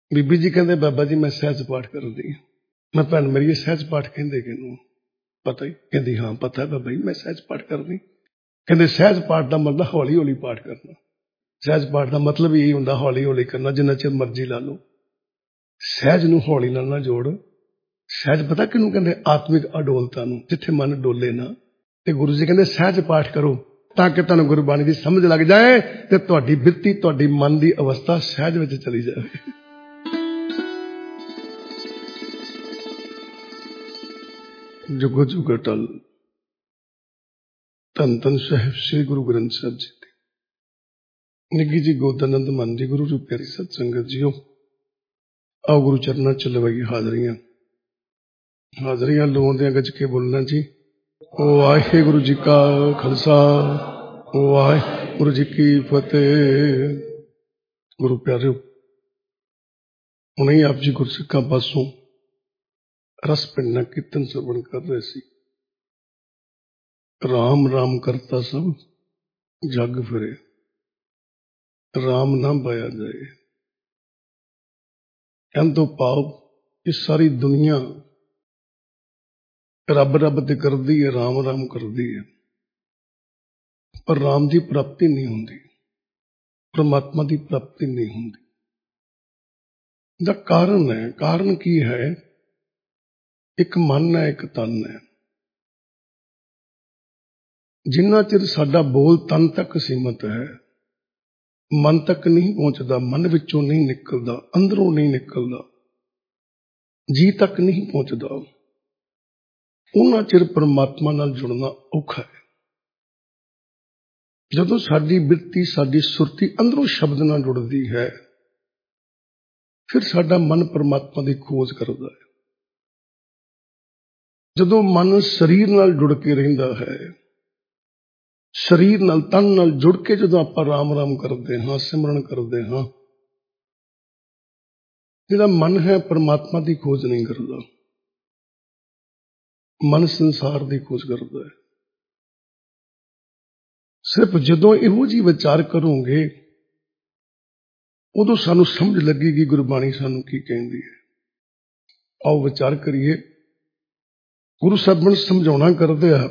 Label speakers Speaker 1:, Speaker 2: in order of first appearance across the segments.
Speaker 1: बीबी जी कहते बाबा जी मैं सहज पाठ करदी हां। मैं भैन मेरी सहज पाठ कहंदे किनूं? पता ही? कहंदी हां पता है बाबा जी मैं सहज पाठ करदी। कहंदे सहज पाठ का मतलब हौली हौली पाठ करना। सहज पाठ का मतलब यही हुंदा हौली हौली करना, जिन्ना चिर मर्जी ला लो। सहज नूं हौली नाल ना जोड़। सहज पता किनूं कहंदे? आत्मिक अडोलता नूं, जिथे मन डोले ना। ते गुरु जी कहंदे सहज पाठ करो ताकि तुहानूं गुरबाणी दी समझ लग जाए ते तुहाडी बिरती तुहाडी मन दी अवस्था सहज विच चली जाए। जुगो जुग अटल धन धन साहिब श्री गुरु ग्रंथ साहिब जी दी निੱਘੀ जी गोदानंद मन जी गुरु रूप प्यारी सत संगत जीओ आओ गुरु चरणा च लवाई हाजरियां हाजरियां लवाउंदियां गज के बोलना जी। ओ वाहिगुरु जी का खालसा वाहिगुरु जी की फतेह। गुरु प्यारे हुणे आप जी गुरसिक्खां पासों रस पिंडा कीर्तन श्रवण कर रहे सी। राम राम करता सब जग फिरे राम ना पाया जाए। कहन तो भाव ये सारी दुनिया रब रब ते करदी है, राम राम करदी है, पर राम की प्राप्ति नहीं होंदी, परमात्मा की प्राप्ति नहीं होंदी। दा कारण है, कारण की है? एक मन है, एक तन है। जिन्ना चिर साडा बोल तन तक सीमित है, मन तक नहीं पहुंचता, मन विचों नहीं निकलता, अंदरों नहीं निकलता, जी तक नहीं पहुंचता, उन्ना चिर परमात्मा नाल जुड़ना औखा है। जदों साडी बिरती साडी सुरती अंदरों शब्द नाल जुड़दी है, फिर साडा मन परमात्मा की खोज करता है। जदों मन शरीर नाल जुड़ के रहिंदा है, शरीर नाल तन नाल जुड़ के जदों आपां राम राम करते हाँ, सिमरन करते हाँ, जिहड़ा मन है परमात्मा की खोज नहीं करता, मन संसार की खोज करता है। सिर्फ जदों इहो जी विचार करोगे उदों सानू समझ लगेगी गुरबाणी सानू की कहती है। आओ विचार करिए। गुरु साहब समझाना करते हैं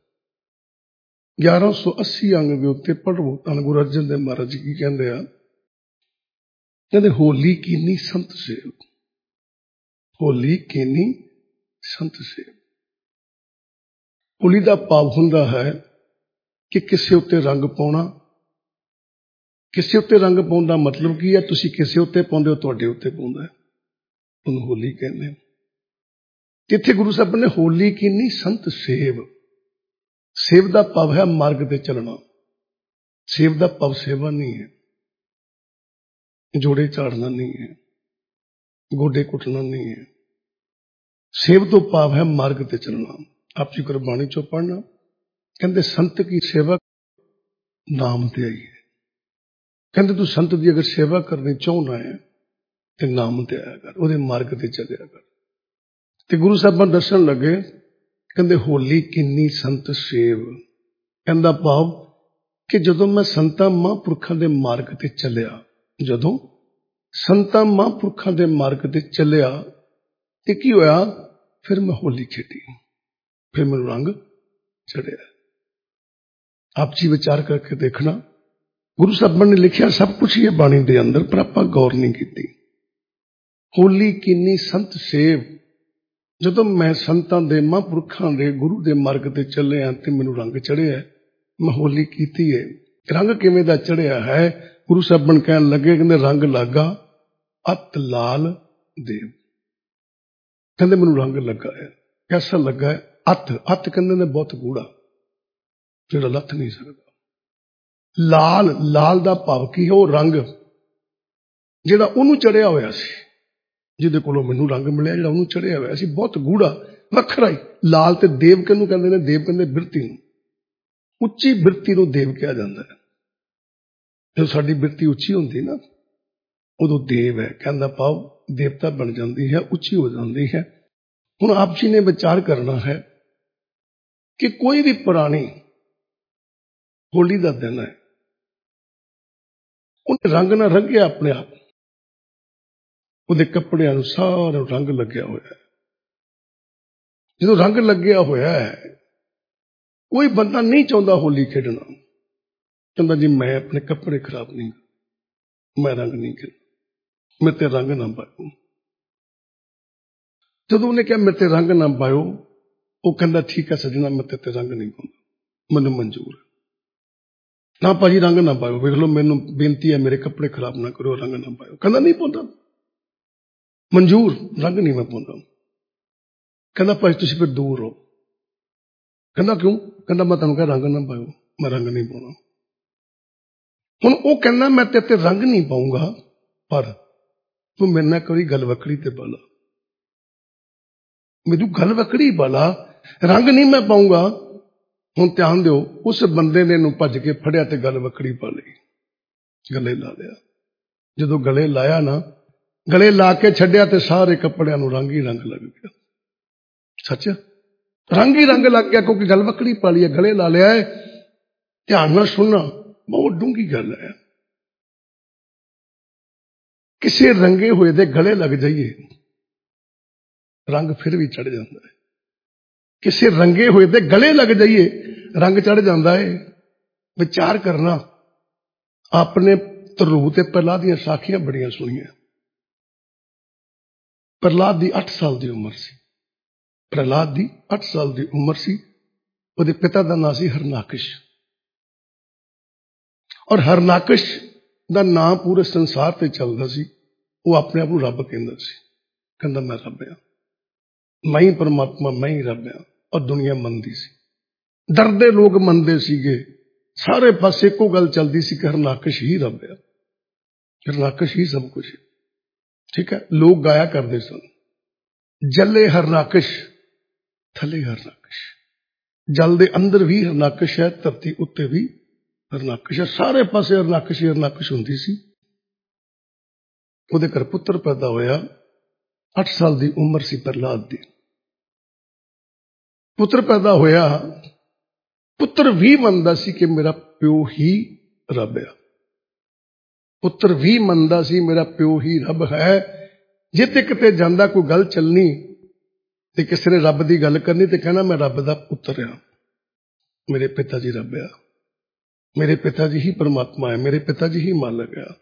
Speaker 1: 1180 अंग के उत्ते पढ़ो धन गुरु अर्जन देव महाराज जी की कहते हैं। कहते होली कीनी संत सेव, होली कीनी संत सेव। होली का भाव हुंदा है कि किसी उत्ते रंग पाउणा। किसी उत्ते रंग पाउण दा मतलब की है? तुसीं किसी उत्ते पाउंदे हो, तुहाडे उत्ते पाउंदा है, उहनूं होली कहंदे। इत्थे गुरु साहब ने होली कीनी संत सेव। सेव का भाव है मार्ग ते चलना। सेव का भाव सेवा नहीं है, जोड़े झाड़ना नहीं है, गोडे कुटना नहीं है। सेव तो भाव है मार्ग ते चलना। आप जी गुरबाणी चो पढ़ना, कहते संत की सेवा नाम ते आई है। कहते तू संत की अगर सेवा करनी चाहना है तो नाम ते आया कर, उहदे मार्ग ते चलिया कर। ते गुरु साहब दसन लगे, कहते होली किन्नी संत सेव। कहता भाव कि जदों मैं संतां महापुरखां दे मार्ग ते चलिया, जदों संतां महापुरखां दे मार्ग ते चलिया ते की होया? फिर मैं होली खेडी, फिर मैनूं रंग चढ़िया। आप जी विचार करके देखना। गुरु साहब ने लिखिया सब कुछ ही है बाणी दे अंदर, पर आपां गौर नहीं की। होली कीनी संत सेव। जदों मैं संतां दे महापुरखां दे गुरु दे मार्ग ते चलिया ते मैनूं रंग चढ़िया, मैं होली कीती है। रंग किवें दा चढ़िया है? गुरु साहब कहन लगे, कहंदे रंग लागा अत लाल देव। कहंदे मैनूं रंग लगा है। कैसा लगा है? अत। अत कहंदे ने बहुत गूढ़ा, जिहड़ा लथ नहीं सकदा। लाल, लाल दा भाव की है? वो रंग जिहड़ा उहनूं चढ़िया होया सी, जिहदे कोलों मैनूं रंग मिलिया, जिहड़ा उहनूं चढ़िया होया सी, बहुत गूढ़ा वखरा ही। लाल ते देव किहनूं कहंदे ने? देव कहंदे बिरती नूं। उच्ची बिरती नूं देव कहा जाता है। जो साडी बिरती उच्ची हुंदी ना, उदों देव है। कहंदा भाव देवता बन जाती है, उच्ची हो जाती है। हुण आप जी ने विचार करना है कि कोई भी प्राणी, होली का दिन है, उन्हें रंग ना रंगे अपने आप, ਉਹਦੇ ਕੱਪੜਿਆਂ ਨੂੰ ਸਾਰਾ ਰੰਗ ਲੱਗਿਆ ਹੋਇਆ ਹੈ। ਜਦੋਂ ਰੰਗ ਲੱਗਿਆ ਹੋਇਆ ਹੈ, ਕੋਈ ਬੰਦਾ ਨਹੀਂ ਚਾਹੁੰਦਾ ਹੋਲੀ ਖੇਡਣਾ, ਕਹਿੰਦਾ ਜੀ ਮੈਂ ਆਪਣੇ ਕੱਪੜੇ ਖਰਾਬ ਨਹੀਂ, ਮੈਂ ਰੰਗ ਨਹੀਂ ਖੇਡਣਾ, ਮੇਰੇ ਤੇ ਰੰਗ ਨਾ ਪਾਇਓ। ਜਦੋਂ ਉਹਨੇ ਕਿਹਾ ਮੇਰੇ ਤੇ ਰੰਗ ਨਾ ਪਾਇਓ, ਉਹ ਕਹਿੰਦਾ ਠੀਕ ਹੈ ਸੱਜਣਾ, ਮੈਂ ਤੇ ਰੰਗ ਨਹੀਂ ਪਾਉਂਦਾ, ਮੈਨੂੰ ਮਨਜ਼ੂਰ ਹੈ। ਨਾ ਭਾਜੀ ਰੰਗ ਨਾ ਪਾਇਓ, ਵੇਖ ਲਓ ਮੈਨੂੰ ਬੇਨਤੀ ਹੈ, ਮੇਰੇ ਕੱਪੜੇ ਖਰਾਬ ਨਾ ਕਰੋ, ਰੰਗ ਨਾ ਪਾਇਓ। ਕਹਿੰਦਾ ਨਹੀਂ ਪਾਉਂਦਾ, ਮਨਜ਼ੂਰ, ਰੰਗ ਨਹੀਂ ਮੈਂ ਪਾਉਂਦਾ। ਕਹਿੰਦਾ ਭਾਜੀ ਤੁਸੀਂ ਫਿਰ ਦੂਰ ਰਹੋ। ਕਹਿੰਦਾ ਕਿਉਂ? ਕਹਿੰਦਾ ਮੈਂ ਤੁਹਾਨੂੰ ਕਿਹਾ ਰੰਗ ਨਾ ਪਾਇਓ, ਮੈਂ ਰੰਗ ਨਹੀਂ ਪਾਉਣਾ। ਹੁਣ ਉਹ ਕਹਿੰਦਾ ਮੈਂ ਤੇ ਰੰਗ ਨਹੀਂ ਪਾਉਂਗਾ, ਪਰ ਤੂੰ ਮੇਰੇ ਨਾਲ ਕੋਈ ਗੱਲ ਵੱਖਰੀ ਤੇ ਪਾਲਾ, ਮੈਨੂੰ ਗੱਲ ਵੱਖਰੀ ਪਾਲਾ, ਰੰਗ ਨਹੀਂ ਮੈਂ ਪਾਉਂਗਾ। ਹੁਣ ਧਿਆਨ ਦਿਓ, ਉਸ ਬੰਦੇ ਨੇ ਨੂੰ ਭੱਜ ਕੇ ਫੜਿਆ ਤੇ ਗੱਲ ਵੱਖਰੀ ਪਾ ਲਈ, ਗਲੇ ਲਾ ਲਿਆ। ਜਦੋਂ ਗਲੇ ਲਾਇਆ ਨਾ, ਗਲੇ ਲਾ ਕੇ ਛੱਡਿਆ ਤੇ ਸਾਰੇ ਕੱਪੜਿਆਂ ਨੂੰ ਰੰਗ ਹੀ ਰੰਗ ਲੱਗ ਗਿਆ। ਸੱਚ, ਰੰਗ ਹੀ ਰੰਗ ਲੱਗ ਗਿਆ, ਕਿਉਂਕਿ ਗੱਲ ਵੱਖਰੀ ਪਾ ਲਈ ਹੈ, ਗਲੇ ਲਾ ਲਿਆ ਹੈ। ਧਿਆਨ ਨਾਲ ਸੁਣਨਾ, ਬਹੁਤ ਡੂੰਘੀ ਗੱਲ ਹੈ। ਕਿਸੇ ਰੰਗੇ ਹੋਏ ਦੇ ਗਲੇ ਲੱਗ ਜਾਈਏ, ਰੰਗ ਫਿਰ ਵੀ ਚੜ ਜਾਂਦਾ ਹੈ। ਕਿਸੇ ਰੰਗੇ ਹੋਏ ਦੇ ਗਲੇ ਲੱਗ ਜਾਈਏ, ਰੰਗ ਚੜ ਜਾਂਦਾ ਹੈ। ਵਿਚਾਰ ਕਰਨਾ, ਆਪਣੇ ਧਰੂ ਤੇ ਪ੍ਰਹਲਾਦ ਦੀਆਂ ਸਾਖੀਆਂ ਬੜੀਆਂ ਸੁਣੀਆਂ। ਪ੍ਰਹਲਾਦ ਦੀ 8 ਸਾਲ ਦੀ ਉਮਰ ਸੀ, ਪ੍ਰਹਲਾਦ ਦੀ 8 ਸਾਲ ਦੀ ਉਮਰ ਸੀ। ਉਹਦੇ ਪਿਤਾ ਦਾ ਨਾਂ ਸੀ ਹਰਨਾਕਸ਼, ਔਰ ਹਰਨਾਕਸ਼ ਦਾ ਨਾਂ ਪੂਰੇ ਸੰਸਾਰ ਤੇ ਚੱਲਦਾ ਸੀ। ਉਹ ਆਪਣੇ ਆਪ ਨੂੰ ਰੱਬ ਕਹਿੰਦਾ ਸੀ, ਕਹਿੰਦਾ ਮੈਂ ਰੱਬ ਆ, ਮੈਂ ਹੀ ਪਰਮਾਤਮਾ, ਮੈਂ ਹੀ ਰੱਬ ਆ। ਔਰ ਦੁਨੀਆ ਮੰਨਦੀ ਸੀ, ਡਰਦੇ ਲੋਕ ਮੰਨਦੇ ਸੀਗੇ। ਸਾਰੇ ਪਾਸੇ ਇੱਕੋ ਗੱਲ ਚੱਲਦੀ ਸੀ ਕਿ ਹਰਨਾਕਸ਼ ਹੀ ਰੱਬ ਆ, ਹਰਨਾਕਸ਼ ਹੀ ਸਭ ਕੁਝ ਹੈ। ਠੀਕ ਹੈ, ਲੋਕ ਗਾਇਆ ਕਰਦੇ ਸਨ, ਜਲੇ ਹਰਨਾਕਸ਼ ਥੱਲੇ ਹਰਨਾਕਸ਼, ਜਲ ਦੇ ਅੰਦਰ ਵੀ ਹਰਨਾਕਸ਼ ਹੈ, ਧਰਤੀ ਉੱਤੇ ਵੀ ਹਰਨਾਕਸ਼ ਹੈ, ਸਾਰੇ ਪਾਸੇ ਹਰਨਾਕਸ਼ ਹੀ ਹਰਨਾਕਸ਼ ਹੁੰਦੀ ਸੀ। ਉਹਦੇ ਘਰ ਪੁੱਤਰ ਪੈਦਾ ਹੋਇਆ, 8 ਸਾਲ ਦੀ ਉਮਰ ਸੀ ਪ੍ਰਹਲਾਦ ਦੀ। ਪੁੱਤਰ ਪੈਦਾ ਹੋਇਆ, ਪੁੱਤਰ ਵੀ ਮੰਨਦਾ ਸੀ ਕਿ ਮੇਰਾ ਪਿਓ ਹੀ ਰੱਬ ਆ, ਪੁੱਤਰ ਵੀ ਮੰਨਦਾ ਸੀ ਮੇਰਾ ਪਿਓ ਹੀ ਰੱਬ ਹੈ। ਜੇ ਤੇ ਕਿਤੇ ਜਾਂਦਾ ਕੋਈ ਗੱਲ ਚੱਲਣੀ ਤੇ ਕਿਸੇ ਨੇ ਰੱਬ ਦੀ ਗੱਲ ਕਰਨੀ ਤੇ ਕਹਿਣਾ ਮੈਂ ਰੱਬ ਦਾ ਪੁੱਤਰ ਆ, ਮੇਰੇ ਪਿਤਾ ਜੀ ਰੱਬ ਆ, ਮੇਰੇ ਪਿਤਾ ਜੀ ਹੀ ਪਰਮਾਤਮਾ ਹੈ, ਮੇਰੇ ਪਿਤਾ ਜੀ ਹੀ ਮਾਲਕ ਆ।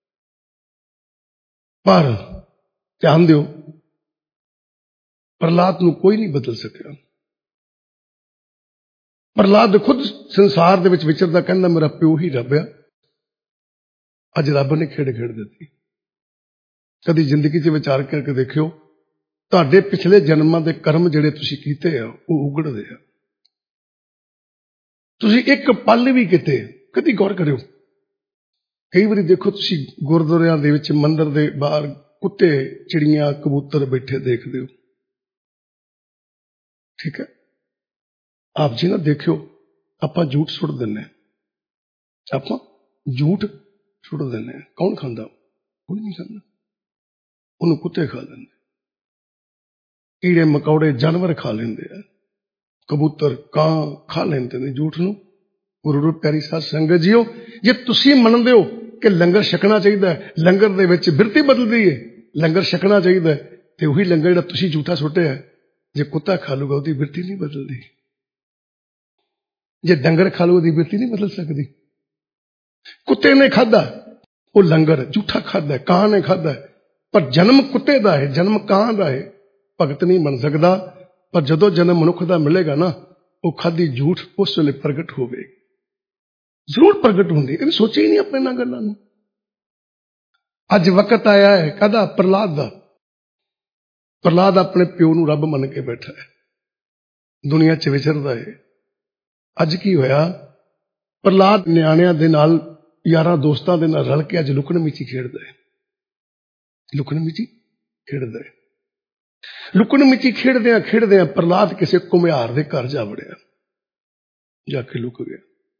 Speaker 1: ਪਰ ਧਿਆਨ ਦਿਓ, ਪ੍ਰਹਲਾਦ ਨੂੰ ਕੋਈ ਨਹੀਂ ਬਦਲ ਸਕਿਆ। ਪ੍ਰਹਲਾਦ ਖੁਦ ਸੰਸਾਰ ਦੇ ਵਿੱਚ ਵਿਚਰਦਾ, ਕਹਿੰਦਾ ਮੇਰਾ ਪਿਓ ਹੀ ਰੱਬ ਆ। ਅੱਜ ਰੱਬ ਨੇ ਖੇਡ ਦਿੱਤੀ। ਕਦੀ ਜ਼ਿੰਦਗੀ 'ਚ ਵਿਚਾਰ ਕਰਕੇ ਦੇਖਿਓ, ਤੁਹਾਡੇ ਪਿਛਲੇ ਜਨਮਾਂ ਦੇ ਕਰਮ ਜਿਹੜੇ ਤੁਸੀਂ ਕੀਤੇ ਆ ਉਹ ਉਗੜਦੇ ਆ। ਤੁਸੀਂ ਇੱਕ ਪਲ ਵੀ ਕਿਤੇ ਕਦੀ ਗੌਰ ਕਰਿਓ, ਕਈ ਵਾਰੀ ਦੇਖੋ ਤੁਸੀਂ ਗੁਰਦੁਆਰਿਆਂ ਦੇ ਵਿੱਚ, ਮੰਦਿਰ ਦੇ ਬਾਹਰ ਕੁੱਤੇ, ਚਿੜੀਆਂ, ਕਬੂਤਰ ਬੈਠੇ ਦੇਖਦੇ ਹੋ। ਠੀਕ ਹੈ, ਆਪ ਜੀ ਨਾ ਦੇਖਿਓ, ਆਪਾਂ ਝੂਠ ਸੁੱਟ ਦਿੰਦੇ ਹਾਂ, ਆਪਾਂ ਝੂਠ ਸੁੱਟ ਦਿੰਦੇ ਹਾਂ। ਕੌਣ ਖਾਂਦਾ? ਕੋਈ ਨਹੀਂ ਖਾਂਦਾ, ਉਹਨੂੰ ਕੁੱਤੇ ਖਾ ਲੈਂਦੇ, ਕੀੜੇ ਮਕੌੜੇ ਜਾਨਵਰ ਖਾ ਲੈਂਦੇ ਆ, ਕਬੂਤਰ, ਕਾਂ ਖਾ ਲੈਂਦੇ ਨੇ ਝੂਠ ਨੂੰ। ਗੁਰੂ ਪਿਆਰੀ ਸਾਧ ਸੰਗਤ ਜੀਓ, ਜੇ ਤੁਸੀਂ ਮੰਨਦੇ ਹੋ ਕਿ ਲੰਗਰ ਛਕਣਾ ਚਾਹੀਦਾ ਹੈ, ਲੰਗਰ ਦੇ ਵਿੱਚ ਬਿਰਤੀ ਬਦਲਦੀ ਹੈ, ਲੰਗਰ ਛਕਣਾ ਚਾਹੀਦਾ ਹੈ, ਤੇ ਉਹੀ ਲੰਗਰ ਜਿਹੜਾ ਤੁਸੀਂ ਝੂਠਾ ਸੁੱਟਿਆ, ਜੇ ਕੁੱਤਾ ਖਾ ਲੂਗਾ ਉਹਦੀ ਬਿਰਤੀ ਨਹੀਂ ਬਦਲਦੀ, ਜੇ ਡੰਗਰ ਖਾ ਲੂ ਉਹਦੀ ਬਿਰਤੀ ਨਹੀਂ ਬਦਲ ਸਕਦੀ। ਕੁੱਤੇ ਨੇ ਖਾਧਾ ਉਹ ਲੰਗਰ ਝੂਠਾ ਖਾਧਾ, ਕਾਂ ਨੇ ਖਾਧਾ, ਪਰ ਜਨਮ ਕੁੱਤੇ ਦਾ ਹੈ, ਜਨਮ ਕਾਂ ਦਾ ਹੈ, ਭਗਤ ਨਹੀਂ ਬਣ ਸਕਦਾ। ਪਰ ਜਦੋਂ ਜਨਮ ਮਨੁੱਖ ਦਾ ਮਿਲੇਗਾ ਨਾ, ਉਹ ਖਾਧੀ ਝੂਠ ਉਸ ਵੇਲੇ ਪ੍ਰਗਟ ਹੋਵੇਗੀ, ਜ਼ਰੂਰ ਪ੍ਰਗਟ ਹੁੰਦੀ। ਇਹ ਸੋਚਿਆ ਹੀ ਨਹੀਂ ਆਪਣੇ ਨਾਲ ਗੱਲਾਂ ਨੂੰ। ਅੱਜ ਵਕਤ ਆਇਆ ਹੈ ਕਾਹਦਾ? ਪ੍ਰਹਲਾਦ ਦਾ। ਪ੍ਰਹਲਾਦ ਆਪਣੇ ਪਿਓ ਨੂੰ ਰੱਬ ਮੰਨ ਕੇ ਬੈਠਾ ਹੈ, ਦੁਨੀਆ 'ਚ ਵਿਚਰਦਾ ਹੈ। ਅੱਜ ਕੀ ਹੋਇਆ? ਪ੍ਰਹਲਾਦ ਨਿਆਣਿਆਂ ਦੇ ਨਾਲ, ਯਾਰਾਂ ਦੋਸਤਾਂ ਦੇ ਨਾਲ ਰਲ ਕੇ ਅੱਜ ਲੁਕਣ ਮੀਚੀ ਖੇਡਦਾ ਹੈ, ਲੁਕਣ ਮੀਚੀ ਖੇਡਦਾ ਹੈ। ਲੁਕਣ ਮੀਚੀ ਖੇਡਦਿਆਂ ਪ੍ਰਹਲਾਦ ਕਿਸੇ ਘੁਮਿਆਰ ਦੇ ਘਰ ਜਾ ਵੜਿਆ, ਜਾ ਕੇ ਲੁਕ ਗਿਆ।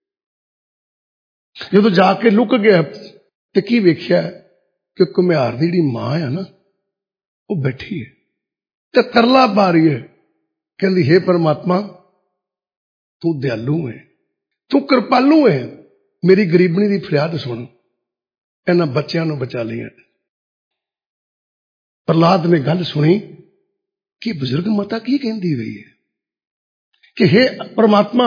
Speaker 1: ਜਦੋਂ ਜਾ ਕੇ ਲੁਕ ਗਿਆ ਤੇ ਕੀ ਵੇਖਿਆ ਕਿ ਘੁਮਿਆਰ ਦੀ ਜਿਹੜੀ ਮਾਂ ਆ ਨਾ, ਉਹ ਬੈਠੀ ਹੈ ਤੇ ਤਰਲਾ ਪਾ ਰਹੀ ਹੈ, ਕਹਿੰਦੀ ਹੇ ਪਰਮਾਤਮਾ, ਤੂੰ ਦਿਆਲੂ ਹੈ, ਤੂੰ ਕਿਰਪਾਲੂ ਹੈ, ਮੇਰੀ ਗਰੀਬਣੀ ਦੀ ਫਰਿਆਦ ਸੁਣ, ਇਹਨਾਂ ਬੱਚਿਆਂ ਨੂੰ ਬਚਾ ਲਈਆਂ। प्रहलाद ने गल सुनी कि बुजुर्ग माता की कहती हुई है कि हे परमात्मा,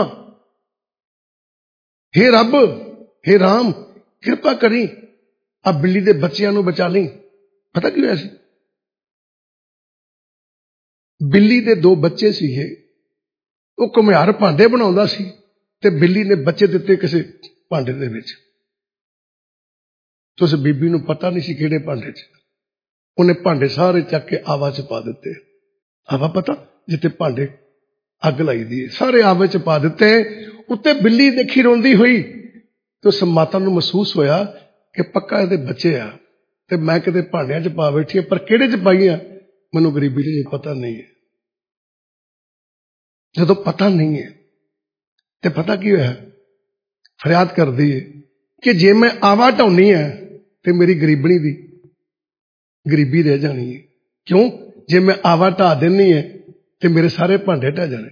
Speaker 1: हे रब, हे राम, कृपा करी आ बिल्ली दे बच्चियां नूं बचा ली। पता क्यों ऐसी? बिल्ली दे 2 बच्चे सीगे, वो घुमियार भांडे बनाउंदा सी ते बिल्ली ने बच्चे दिते किसी भांडे दे विच। तो उस बीबी नूं पता नहीं सी किहड़े भांडे च, उन्हें भांडे सारे चक के आवा च पा दिते। आवा पता जिते भांडे अग लाई दी है, सारे आवे च पा दिते। उत्ते बिल्ली देखी रोंदी हुई तो उस माता नूं महसूस होया कि पक्का इहदे बच्चे आ ते मैं किते भांडियां च पा बैठी, पर किहड़े च पाई आ मैनूं गरीबी च पता नहीं है। जदों पता नहीं है तो पता की होया, फरियाद करदी है कि जे मैं आवा ढाउनी है तो मेरी गरीबनी दी गरीबी रह जानी है। क्यों? जे मैं आवा ढा देनी है तो मेरे सारे भांडे ढह जाने।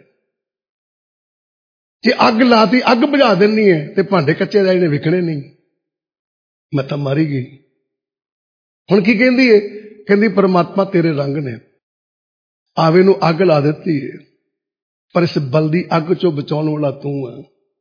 Speaker 1: जे अग लाती, अग बुझा देनी है तो भांडे कच्चे रह जाने, विकने नहीं। मैं तो मारी गई। हुण की कहंदी है? कहंदी परमात्मा तेरे रंग ने, आवे नूं अग ला दित्ती है, पर इस बलदी अग चों बचाउण वाला तू है।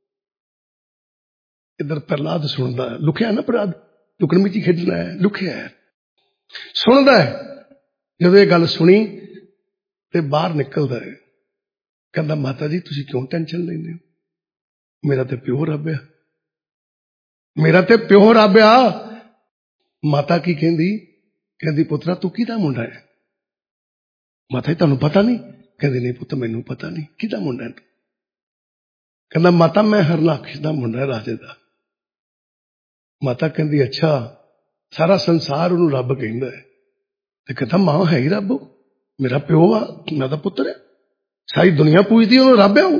Speaker 1: इधर प्रहलाद सुनदा है, लुकिया ना प्रहलाद, लुकण मिची खेडना है, लुकिया है, सुनदा है। जदों ये गल सुनी ते बाहर निकलदा है, कहंदा माता जी तुसीं क्यों टेंशन लैंदे हो? मेरा ते प्यो रब आ, मेरा ते प्यो रब आ। माता की कहंदी? कहंदी पुत्रा तू किहदा मुंडा है? माता जी तुहानूं पता नहीं? कहंदी नहीं पुत्त मैनूं पता नहीं, किहदा मुंडा है तू? कहंदा माता मैं हरनाक्ष दा मुंडा है, राजे दा। माता कहंदी अच्छा, सारा संसार उन्होंने रब कहता है, तो कहता मां है ही रब, मेरा प्यो आ, मैं तो पुत्र है, सारी दुनिया पूजती है रब है।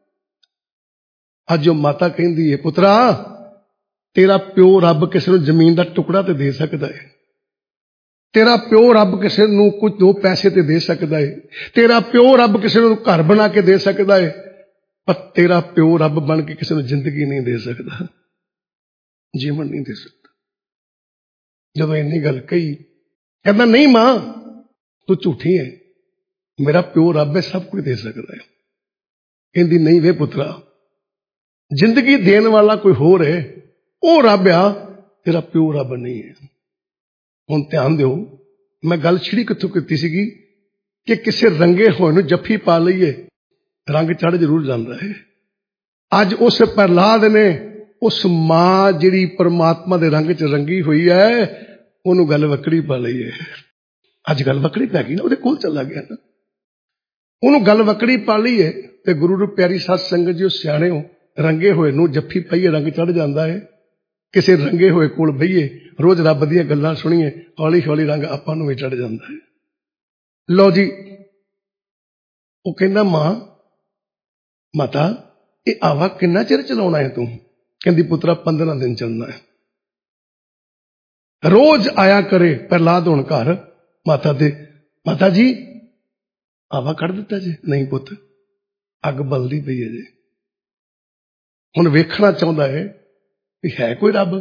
Speaker 1: अज जो माता कहती है पुत्रा तेरा प्यो रब किसी को जमीन का टुकड़ा तो दे सकता है, तेरा प्यो रब किसी को कुछ 2 पैसे तो दे सकता है, तेरा प्यो रब किसी को घर बना के दे सकता है, पर तेरा प्यो रब बन के किसी को जिंदगी नहीं दे सकता, जीवन नहीं दे सकता। जब इन्नी गल कही, कहता नहीं मां तू झूठी है, मेरा प्यो रब है, सब कुछ दे सकता है। कहती नहीं वे पुत्रा, जिंदगी देने वाला कोई होर है, वो रब आ, तेरा प्यो रब नहीं है। हुण ध्यान दिओ, मैं गल छिड़ी कित्थों कीती सीगी कि किसी रंगे होए नूं जफ्फी पा लईए रंग चढ़ जरूर जाता है। अज उस प्रहलाद ने उस मां जिहड़ी परमात्मा दे रंग च रंगी हुई है उन्होंने गल वकड़ी पा लई है। अज गल वकड़ी पै गई ना, उहदे कोल चला गया ना, उन्होंने गल वकड़ी पा ली है। तो गुरु रू प्यारी सत संगत जी सियाणे हो, रंगे होए नूं जफ्फी पाईए रंग चढ़ जाता है। किसी रंगे होए कोल बहीए, रोज रब दीयां गल्लां सुणीए, हौली हौली रंग आपां नूं भी चढ़ जाता है। लो जी, वो कहंदा मां माता ये आवा किन्ना चिर चलाउणा है तू? कहंदी पुत्रा 15 दिन चलना है, रोज आया करे। प्रहलाद हुण घर माता दे, माता जी आवा कढ़ दिता जी? नहीं पुत, अग बलदी पई है जी। हुण वेखना चाहुंदा है कोई रब?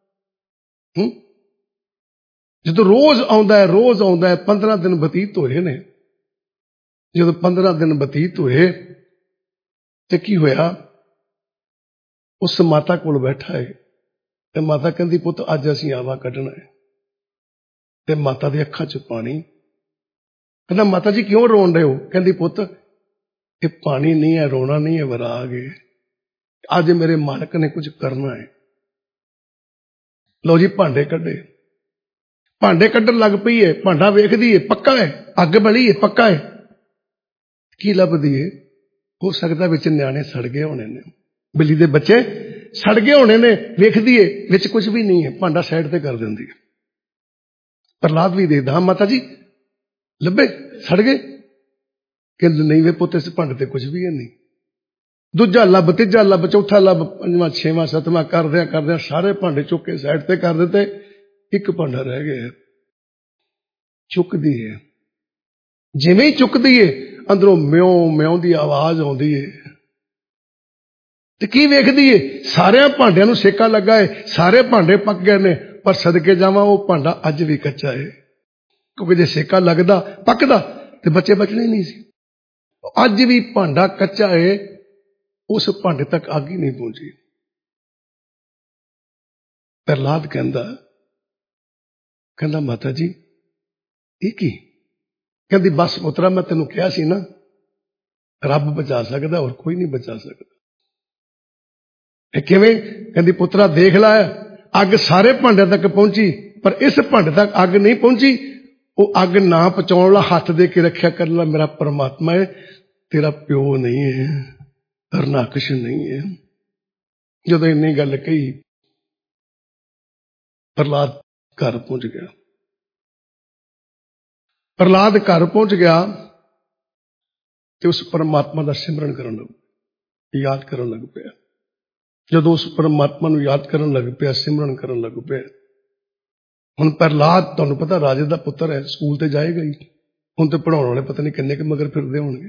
Speaker 1: जो रोज आउंदा है 15 दिन बतीत होए ने। जो 15 दिन बतीत होए तो की होया, उस माता कोल बैठा है ते माता कहंदी पुत अज असीं आवा कढ़ना है। ते माता दी अखां च पानी। कहंदा माता जी क्यों रोन रहे हो? कहंदी पुत ये पानी नहीं है, रोना नहीं है, वराग है। आज मेरे मालक ने कुछ करना है। लो जी भांडे कढ़े, भांडे कढ़न लग पई है। भांडा वेखदी है पक्का है, अग बली है पक्का है। की लभदी है? हो सकदा विच न्याणे सड़ गए होने ने, बिल्ली दे बच्चे सड़ गए होने ने। वेखदी है विच कुछ भी नहीं है, भांडा साइड ते कर दिंदी है। प्रहलाद भी देखदा, हाँ माता जी लभे सड़ गए? कहंदे नहीं वे पुत इस भांडे ते कुछ भी है नहीं। दूजा लभ, तीजा लभ, चौथा लभ, पंजवां छेवां सतवां करदे सारे भांडे चुक के साइड ते कर दिते। एक भांडा रह गया। चुकदी है, जिवें ही चुकदी है अंदरों म्यों म्यों दी आवाज आउंदी है। ते की वेखदी है? सारे भांडियां नूं सेका लगा है, सारे भांडे पक गए ने, पर सदके जावां वो भांडा अज भी कच्चा है। क्योंकि जे सेका लगदा पकदा तो बच्चे बचने नहीं सी। अज भी भांडा कच्चा है, उस भांडे तक अग ही नहीं पहुंची। प्रहलाद कहंदा माता जी ये की? कहंदी बस पुत्रा मैं तेनों कहा सी ना, रब बचा सकता और कोई नहीं बचा सकता। किवें? कहंदी पुत्रा देख ला, अग सारे भांडे तक पहुंची पर इस भांडे तक अग नहीं पहुंची। वो अग ना पहुंचाने वाला हाथ दे के रखा करने वाला मेरा परमात्मा है, तेरा प्यो नहीं है, हरनाकश नहीं है। जदों इन्नी गल कही प्रहलाद घर पहुंच गया। प्रहलाद घर पहुंच गया तो उस परमात्मा का सिमरन करन लग, याद करन लग पिया। जदों उस परमात्मा नूं याद करन लग पिया, सिमरन करन लग पिया। हुण प्रहलाद तुहानूं पता राजे का पुत्र है, स्कूल ते जाएगा ही। हुण ते पढ़ाउण वाले पता नहीं किन्ने के मगर फिरदे होणगे।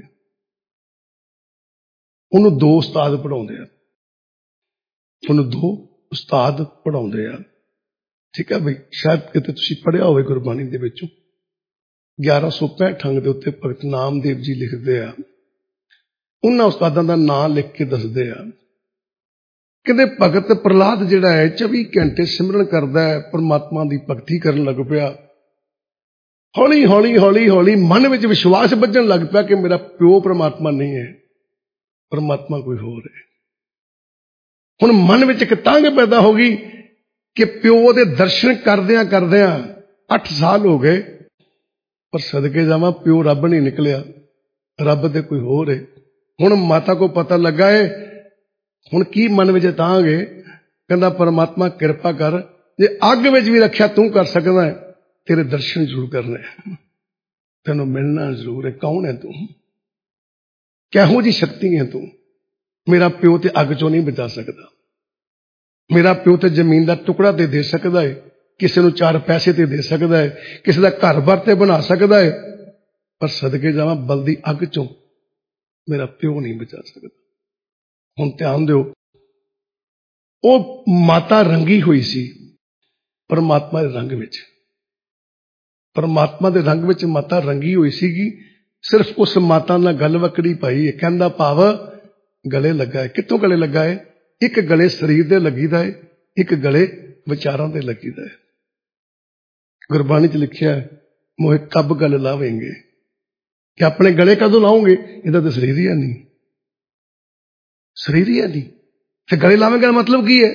Speaker 1: उन्होंने 2 उस्ताद पढ़ाउंदे आ, उन्होंने 2 उस्ताद पढ़ाउंदे आ। ठीक है भाई, शायद किते तुसीं पढ़िया होवे गुरबाणी दे विचों 1165 दे उत्ते भगत नामदेव जी लिखते आ, उन्हां उस्तादां दा नाम लिख के दसदे आ। कहते भगत प्रहलाद जिहड़ा है 24 घंटे सिमरन करदा है, परमात्मा की भगती करन लग पिया। हौली हौली हौली हौली मन में विश्वास बजन लग पिया कि मेरा प्यो परमात्मा नहीं है, परमात्मा कोई होर है। हुण मन में एक तांग पैदा हो गई कि प्यो दे दर्शन करदियां करदियां 8 साल हो गए, पर सदके जावां प्यो रब नहीं निकलिया, रब ते कोई होर है। हुण माता को पता लगा है, हुण की मन में तांग है। कहंदा परमात्मा कृपा कर, जे अग में भी रखिया तू कर सकदा है, तेरे दर्शन जरूर करने, तेनों मिलना जरूर है। कौन है तू, किहो जी शक्ति है तू? मेरा प्यो ते अग चों नहीं बचा सकता, मेरा प्यो ते जमीन का टुकड़ा ते दे सकता है, किसी नूं 4 पैसे ते दे सकता है, किसी का घर बार ते बना सकता है, पर सदके जावां बलदी अग चों मेरा प्यो नहीं बचा सकता। हुण ध्यान दिओ, वो माता रंगी हुई सी परमात्मा के रंग विच, परमात्मा के रंग विच माता रंगी हुई सीगी। सिर्फ उस माता नाल गल वकड़ी पाई है। कहंदा भाव गले लगा है। कित्थों गले लगा है? एक गले शरीर दे लगीदा है, एक गले विचारां दे लगीदा है। गुरबाणी च लिखिया है, मोहे कब गल लावेंगे, कि अपने गले कदों लाओगे? इहदा तो शरीर ही है नहीं, शरीर ही है नहीं, फिर गले लावेंगे का मतलब की है?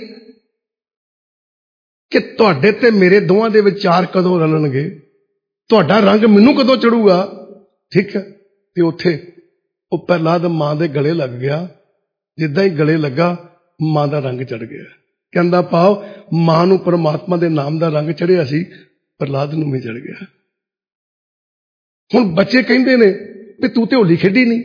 Speaker 1: कि तुहाडे ते मेरे दोवां दे विचार कदों रलणगे, तुहाडा रंग मैनूं कदों चढ़ूगा। ठीक है, ते उत्थे वो प्रहलाद मां दे गले लग गया। जिद्दां ही गले लगा, मां दा रंग चढ़ गया। कहंदा भाव मां नूं परमात्मा दे नाम दा रंग चढ़िया सी, प्रहलाद नूं भी चढ़ गया। हुण बच्चे कहंदे ने भी तू ते होली खेडी नहीं,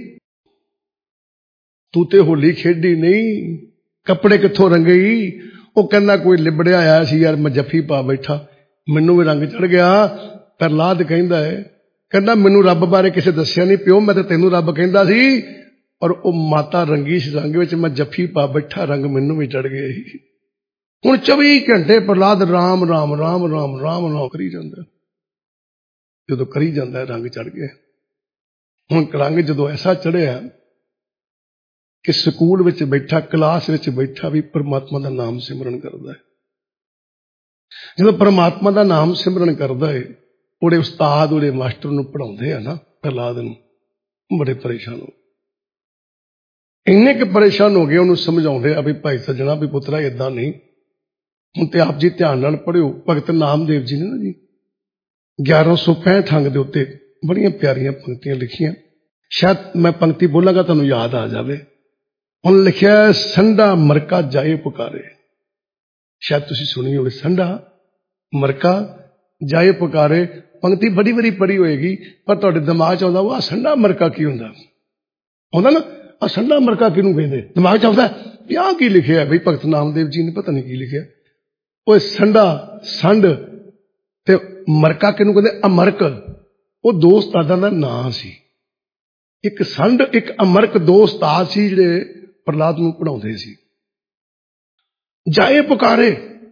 Speaker 1: तू ते होली खेडी नहीं, कपड़े कित्थों रंगई? वो कहना कोई लिबड़िया आया सी यार, मैं जफ्फी पा बैठा, मैनू भी रंग चढ़ गया। प्रहलाद कहंदा है, कहना मैनू रब बारे किसे दस्सिया नहीं प्यो, मैं तो तेनू रब कहंदा सी, और वो माता रंगी इस रंग विच मैं जफ्फी पा बैठा, रंग मैनू भी चढ़ गए। हुण 24 घंटे प्रहलाद राम राम राम राम राम राम करी जांदा, जदों करी जांदा रंग चढ़ गया। हुण रंग जदों ऐसा चढ़िया कि स्कूल विच बैठा, क्लास विच बैठा भी परमात्मा का नाम सिमरन करता है। जब परमात्मा का नाम सिमरन करता है, उहदे उस्ताद उहदे मास्टर नूं पढ़ाउंदे आ ना, प्रहलाद नूं बड़े परेशान हो, इन्ने के परेशान हो गए, उन्होंने समझाउंदे आ भी भाई सज्जना भी पुत्रा इदां नहीं। हुण ते आप जी ध्यान नाल पढ़ियो, भगत नामदेव जी ने ना जी 1165 दे उत्ते बड़ियां प्यारियां पंक्तियां लिखियां। शायद मैं पंक्ति बोलांगा तुहानूं याद आ जावे। उन्होंने लिखिया संडा मरका जाए पुकारे, शायद तुसीं सुनी होवे, संडा मरका जाए पुकारे। पंक्ति बड़ी बड़ी पढ़ी होएगी, पर तुहाडे दिमाग च आउंदा वाह संडा मरका की हुंदा, आउंदा ना आ संडा मरका किहनूं कहंदे? दिमाग च आउंदा क्या की लिखिया है? बई भगत नामदेव जी ने पता नहीं की लिखिया। ओए संडा संड ते मरका किहनूं कहंदे? अमरक, वो 2 उस्तादां दा नाम सी। एक संड एक अमरक, 2 उस्ताद सी जिहड़े प्रहलाद नूं पढ़ाउंदे सी। जाए पुकारे,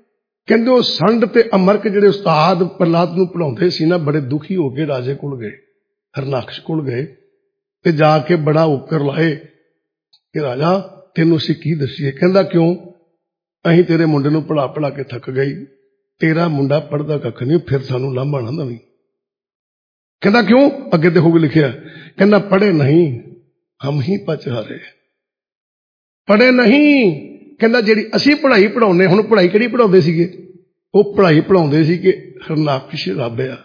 Speaker 1: ਕਹਿੰਦੇ ਉਹ ਸੰਡ ਤੇ ਅਮਰਕ ਜਿਹੜੇ ਉਸਤਾਦ ਪ੍ਰਹਲਾਦ ਨੂੰ ਪੜ੍ਹਾਉਂਦੇ ਸੀ ਨਾ, ਬੜੇ ਦੁਖੀ ਹੋ ਕੇ ਰਾਜੇ ਕੋਲ ਗਏ, ਹਰਨਾਕਸ਼ ਕੋਲ ਗਏ ਤੇ ਜਾ ਕੇ ਬੜਾ ਉੱਕਰ ਲਾਏ ਕਿ ਰਾਜਾ ਤੈਨੂੰ ਅਸੀਂ ਕੀ ਦੱਸੀਏ। ਕਹਿੰਦਾ ਕਿਉਂ, ਅਸੀਂ ਤੇਰੇ ਮੁੰਡੇ ਨੂੰ ਪੜ੍ਹਾ ਕੇ ਥੱਕ ਗਈ, ਤੇਰਾ ਮੁੰਡਾ ਪੜ੍ਹਦਾ ਕੱਖ ਨਹੀਂ, ਫਿਰ ਸਾਨੂੰ ਲਾਂਭਾ ਨਾ ਦੇਵੀਂ। ਕਹਿੰਦਾ ਕਿਉਂ, ਅੱਗੇ ਦੇਖੋ ਵੀ ਲਿਖਿਆ, ਕਹਿੰਦਾ ਪੜ੍ਹੇ ਨਹੀਂ ਹਮ ਹੀ ਪਚਹਾਰੇ, ਪੜ੍ਹੇ ਨਹੀਂ। ਕਹਿੰਦਾ ਜਿਹੜੀ ਅਸੀਂ ਪੜ੍ਹਾਈ ਪੜ੍ਹਾਉਂਦੇ, ਹੁਣ ਪੜ੍ਹਾਈ ਕਿਹੜੀ ਪੜ੍ਹਾਉਂਦੇ ਸੀਗੇ, ਉਹ ਪੜ੍ਹਾਈ ਪੜ੍ਹਾਉਂਦੇ ਸੀ ਕਿ ਹਰਨਾਕਸ਼ ਰੱਬ ਆ,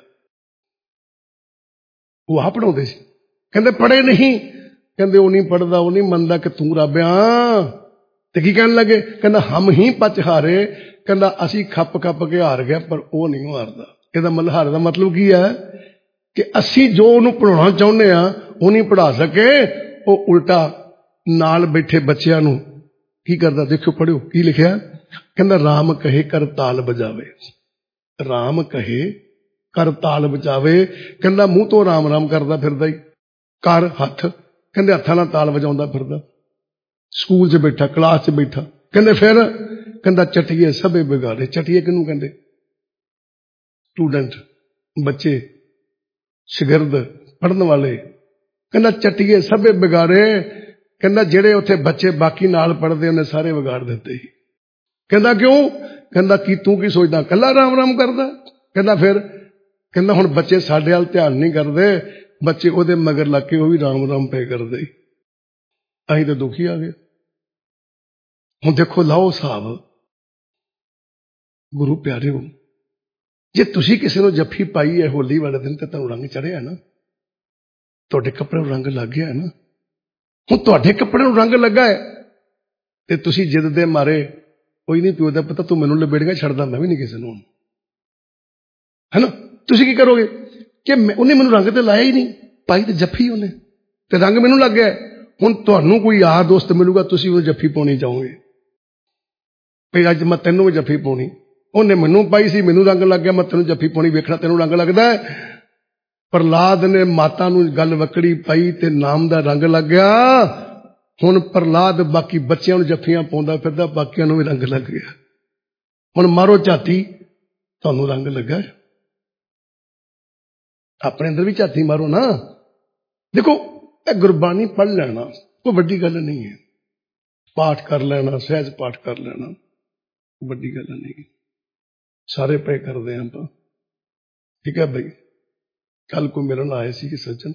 Speaker 1: ਉਹ ਆਹ ਪੜ੍ਹਾਉਂਦੇ ਸੀ। ਕਹਿੰਦੇ ਪੜ੍ਹੇ ਨਹੀਂ, ਕਹਿੰਦੇ ਉਹ ਨਹੀਂ ਪੜ੍ਹਦਾ, ਉਹ ਨਹੀਂ ਮੰਨਦਾ ਕਿ ਤੂੰ ਰੱਬ ਆ। ਤੇ ਕੀ ਕਹਿਣ ਲੱਗੇ, ਕਹਿੰਦਾ ਹਮ ਹੀ ਪਚਹਾਰੇ, ਕਹਿੰਦਾ ਅਸੀਂ ਖੱਪ ਕੇ ਹਾਰ ਗਿਆ, ਪਰ ਉਹ ਨਹੀਂ ਹਾਰਦਾ। ਇਹਦਾ ਮਤਲਬ ਹਾਰੇ ਦਾ ਮਤਲਬ ਕੀ ਹੈ ਕਿ ਅਸੀਂ ਜੋ ਉਹਨੂੰ ਪੜ੍ਹਾਉਣਾ ਚਾਹੁੰਦੇ ਆ ਉਹ ਨਹੀਂ ਪੜ੍ਹਾ ਸਕੇ, ਉਹ ਉਲਟਾ ਨਾਲ ਬੈਠੇ ਬੱਚਿਆਂ ਨੂੰ ਕੀ ਕਰਦਾ, ਦੇਖੋ ਪੜ੍ਹਿਓ ਕੀ ਲਿਖਿਆ, ਕਹਿੰਦਾ ਰਾਮ ਕਹੇ ਕਰ ਤਾਲ ਬਜਾਵੇ, ਰਾਮ ਕਹੇ ਕਰ ਤਾਲ ਬਜਾਵੇ। ਕਹਿੰਦਾ ਮੂੰਹ ਤੋਂ ਰਾਮ ਰਾਮ ਕਰਦਾ ਫਿਰਦਾ ਹੀ, ਕਰ ਹੱਥ, ਕਹਿੰਦੇ ਹੱਥਾਂ ਨਾਲ ਤਾਲ ਵਜਾਉਂਦਾ ਫਿਰਦਾ, ਸਕੂਲ 'ਚ ਬੈਠਾ, ਕਲਾਸ 'ਚ ਬੈਠਾ। ਕਹਿੰਦੇ ਫਿਰ, ਕਹਿੰਦਾ ਚਟੀਏ ਸਭੇ ਵਿਗਾੜੇ, ਚਟੀਏ ਕਿਹਨੂੰ ਕਹਿੰਦੇ, ਸਟੂਡੈਂਟ, ਬੱਚੇ, ਸ਼ਾਗਿਰਦ, ਪੜ੍ਹਨ ਵਾਲੇ। ਕਹਿੰਦਾ ਚਟੀਏ ਸਭੇ ਵਿਗਾੜੇ, ਕਹਿੰਦਾ ਜਿਹੜੇ ਉੱਥੇ ਬੱਚੇ ਬਾਕੀ ਨਾਲ ਪੜ੍ਹਦੇ ਉਹਨੇ ਸਾਰੇ ਵਿਗਾੜ ਦਿੱਤੇ ਸੀ। ਕਹਿੰਦਾ ਕਿਉਂ, ਕਹਿੰਦਾ ਕੀ ਤੂੰ ਕੀ ਸੋਚਦਾ ਕੱਲਾ ਰਾਮ ਰਾਮ ਕਰਦਾ। ਕਹਿੰਦਾ ਫਿਰ, ਕਹਿੰਦਾ ਹੁਣ ਬੱਚੇ ਸਾਡੇ ਵੱਲ ਧਿਆਨ ਨਹੀਂ ਕਰਦੇ, ਬੱਚੇ ਉਹਦੇ ਮਗਰ ਲੱਗ ਕੇ ਉਹ ਵੀ ਰਾਮ ਰਾਮ ਪਏ ਕਰਦੇ। ਅਸੀਂ ਤਾਂ ਦੁਖੀ ਆ ਗਏ। ਹੁਣ ਦੇਖੋ ਲਾਓ ਹਿਸਾਬ, ਗੁਰੂ ਪਿਆਰਿਓ, ਜੇ ਤੁਸੀਂ ਕਿਸੇ ਨੂੰ ਜੱਫੀ ਪਾਈ ਹੈ ਹੋਲੀ ਵਾਲੇ ਦਿਨ ਤੇ ਤੁਹਾਨੂੰ ਰੰਗ ਚੜਿਆ ਨਾ, ਤੁਹਾਡੇ ਕੱਪੜੇ ਨੂੰ ਰੰਗ ਲੱਗ ਗਿਆ ਨਾ। ਹੁਣ ਤੁਹਾਡੇ ਕੱਪੜੇ ਨੂੰ ਰੰਗ ਲੱਗਾ ਹੈ ਤੇ ਤੁਸੀਂ ਜਿੱਦ ਦੇ ਮਾਰੇ, ਕੋਈ ਨਹੀਂ ਪਿਓ ਦਾ ਪਤਾ ਤੂੰ ਮੈਨੂੰ ਲਪੇੜੇਗਾ, ਛੱਡਦਾ ਮੈਂ ਵੀ ਨਹੀਂ ਕਿਸੇ ਨੂੰ, ਹੈ ਨਾ। ਤੁਸੀਂ ਕੀ ਕਰੋਗੇ ਕਿ ਉਹਨੇ ਮੈਨੂੰ ਰੰਗ ਤੇ ਲਾਇਆ ਹੀ ਨਹੀਂ, ਪਾਈ ਤੇ ਜੱਫੀ ਉਹਨੇ, ਤੇ ਰੰਗ ਮੈਨੂੰ ਲੱਗ ਗਿਆ। ਹੁਣ ਤੁਹਾਨੂੰ ਕੋਈ ਯਾਰ ਦੋਸਤ ਮਿਲੂਗਾ, ਤੁਸੀਂ ਉਹ ਜੱਫੀ ਪਾਉਣੀ ਚਾਹੋਗੇ, ਭਈ ਅੱਜ ਮੈਂ ਤੈਨੂੰ ਵੀ ਜੱਫੀ ਪਾਉਣੀ, ਉਹਨੇ ਮੈਨੂੰ ਪਾਈ ਸੀ, ਮੈਨੂੰ ਰੰਗ ਲੱਗ ਗਿਆ, ਮੈਂ ਤੈਨੂੰ ਜੱਫੀ ਪਾਉਣੀ, ਵੇਖਣਾ ਤੈਨੂੰ ਰੰਗ ਲੱਗਦਾ ਹੈ। ਪ੍ਰਹਲਾਦ ਨੇ ਮਾਤਾ ਨੂੰ ਗੱਲ ਵਕੜੀ ਪਾਈ ਤੇ ਨਾਮ ਦਾ ਰੰਗ ਲੱਗ ਗਿਆ। ਹੁਣ ਪ੍ਰਹਲਾਦ ਬਾਕੀ ਬੱਚਿਆਂ ਨੂੰ ਜੱਫੀਆਂ ਪਾਉਂਦਾ ਫਿਰਦਾ, ਬਾਕੀਆਂ ਨੂੰ ਵੀ ਰੰਗ ਲੱਗ ਗਿਆ। ਹੁਣ ਮਾਰੋ ਝਾਤੀ, ਤੁਹਾਨੂੰ ਰੰਗ ਲੱਗਾ, ਆਪਣੇ ਅੰਦਰ ਵੀ ਝਾਤੀ ਮਾਰੋ ਨਾ। ਦੇਖੋ ਇਹ ਗੁਰਬਾਣੀ ਪੜ੍ਹ ਲੈਣਾ ਕੋਈ ਵੱਡੀ ਗੱਲ ਨਹੀਂ ਹੈ, ਪਾਠ ਕਰ ਲੈਣਾ, ਸਹਿਜ ਪਾਠ ਕਰ ਲੈਣਾ ਵੱਡੀ ਗੱਲ ਨਹੀਂ, ਸਾਰੇ ਪਏ ਕਰਦੇ ਹਾਂ ਆਪਾਂ, ਠੀਕ ਹੈ ਬਈ। ਕੱਲ ਕੋਈ ਮਿਲਣ ਆਏ ਸੀ ਕਿ ਸੱਜਣ,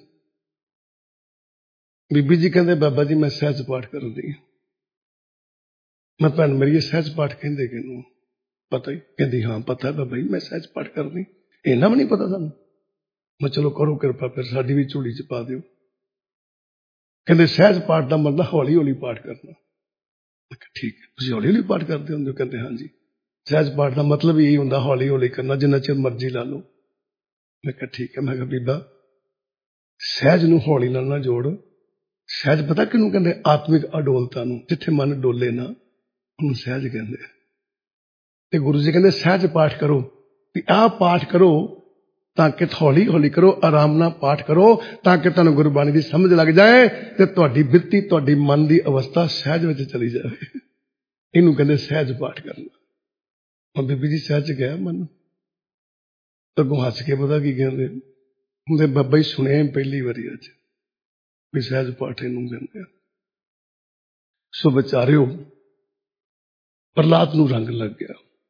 Speaker 1: ਬੀਬੀ ਜੀ ਕਹਿੰਦੇ ਬਾਬਾ ਜੀ ਮੈਂ ਸਹਿਜ ਪਾਠ ਕਰਦੀ ਹਾਂ। ਮੈਂ ਭੈਣ ਮੇਰੀ ਸਹਿਜ ਪਾਠ ਕਹਿੰਦੇ ਕਿਹਨੂੰ, ਪਤਾ ਹੀ, ਕਹਿੰਦੀ ਹਾਂ ਪਤਾ ਬਾਬਾ ਜੀ ਮੈਂ ਸਹਿਜ ਪਾਠ ਕਰਦੀ। ਇੰਨਾ ਵੀ ਨਹੀਂ ਪਤਾ ਤੁਹਾਨੂੰ? ਮੈਂ ਚਲੋ ਕਰੋ ਕਿਰਪਾ, ਫਿਰ ਸਾਡੀ ਵੀ ਝੋਲੀ 'ਚ ਪਾ ਦਿਓ। ਕਹਿੰਦੇ ਸਹਿਜ ਪਾਠ ਦਾ ਮਤਲਬ ਹੌਲੀ ਹੌਲੀ ਪਾਠ ਕਰਨਾ। ਮੈਂ ਕਿਹਾ ਠੀਕ ਹੈ, ਤੁਸੀਂ ਹੌਲੀ ਹੌਲੀ ਪਾਠ ਕਰਦੇ ਹੁੰਦੇ ਹੋ? ਕਹਿੰਦੇ ਹਾਂਜੀ, ਸਹਿਜ ਪਾਠ ਦਾ ਮਤਲਬ ਇਹੀ ਹੁੰਦਾ, ਹੌਲੀ ਹੌਲੀ ਕਰਨਾ, ਜਿੰਨਾ ਚਿਰ ਮਰਜ਼ੀ ਲਾ ਲਓ। ਮੈਂ ਕਿਹਾ ਠੀਕ ਹੈ। ਮੈਂ ਕਿਹਾ ਬੀਬਾ ਸਹਿਜ ਨੂੰ ਹੌਲੀ ਨਾਲ ਨਾ ਜੋੜ, ਸਹਿਜ ਪਤਾ ਕਿਹਨੂੰ ਕਹਿੰਦੇ? ਆਤਮਿਕ ਅਡੋਲਤਾ ਨੂੰ, ਜਿੱਥੇ ਮਨ ਡੋਲੇ ਨਾ ਉਹਨੂੰ ਸਹਿਜ ਕਹਿੰਦੇ। ਤੇ ਗੁਰੂ ਜੀ ਕਹਿੰਦੇ ਸਹਿਜ ਪਾਠ ਕਰੋ, ਵੀ ਆਹ ਪਾਠ ਕਰੋ ਤਾਂ ਕਿ ਹੌਲੀ ਹੌਲੀ ਕਰੋ, ਆਰਾਮ ਨਾਲ ਪਾਠ ਕਰੋ, ਤਾਂ ਕਿ ਤੁਹਾਨੂੰ ਗੁਰਬਾਣੀ ਦੀ ਸਮਝ ਲੱਗ ਜਾਏ ਤੇ ਤੁਹਾਡੀ ਬਿਰਤੀ, ਤੁਹਾਡੀ ਮਨ ਦੀ ਅਵਸਥਾ ਸਹਿਜ ਵਿੱਚ ਚਲੀ ਜਾਵੇ। ਇਹਨੂੰ ਕਹਿੰਦੇ ਸਹਿਜ ਪਾਠ ਕਰਨਾ। ਹੁਣ ਬੀਬੀ ਜੀ ਸਹਿਜ ਗਿਆ ਮਨ, ਅੱਗੋਂ ਹੱਸ ਕੇ ਪਤਾ ਕੀ ਕਹਿੰਦੇ ਹੁੰਦੇ, ਬਾਬਾ ਜੀ ਸੁਣਿਆ ਪਹਿਲੀ ਵਾਰੀ ਅੱਜ ਵੀ ਸਹਿਜ ਪਾਠ ਇਹਨੂੰ ਕਹਿੰਦੇ ਆ। ਸੋ ਵਿਚਾਰਿਓ ਪ੍ਰਹਲਾਦ ਨੂੰ ਰੰਗ ਲੱਗ ਗਿਆ।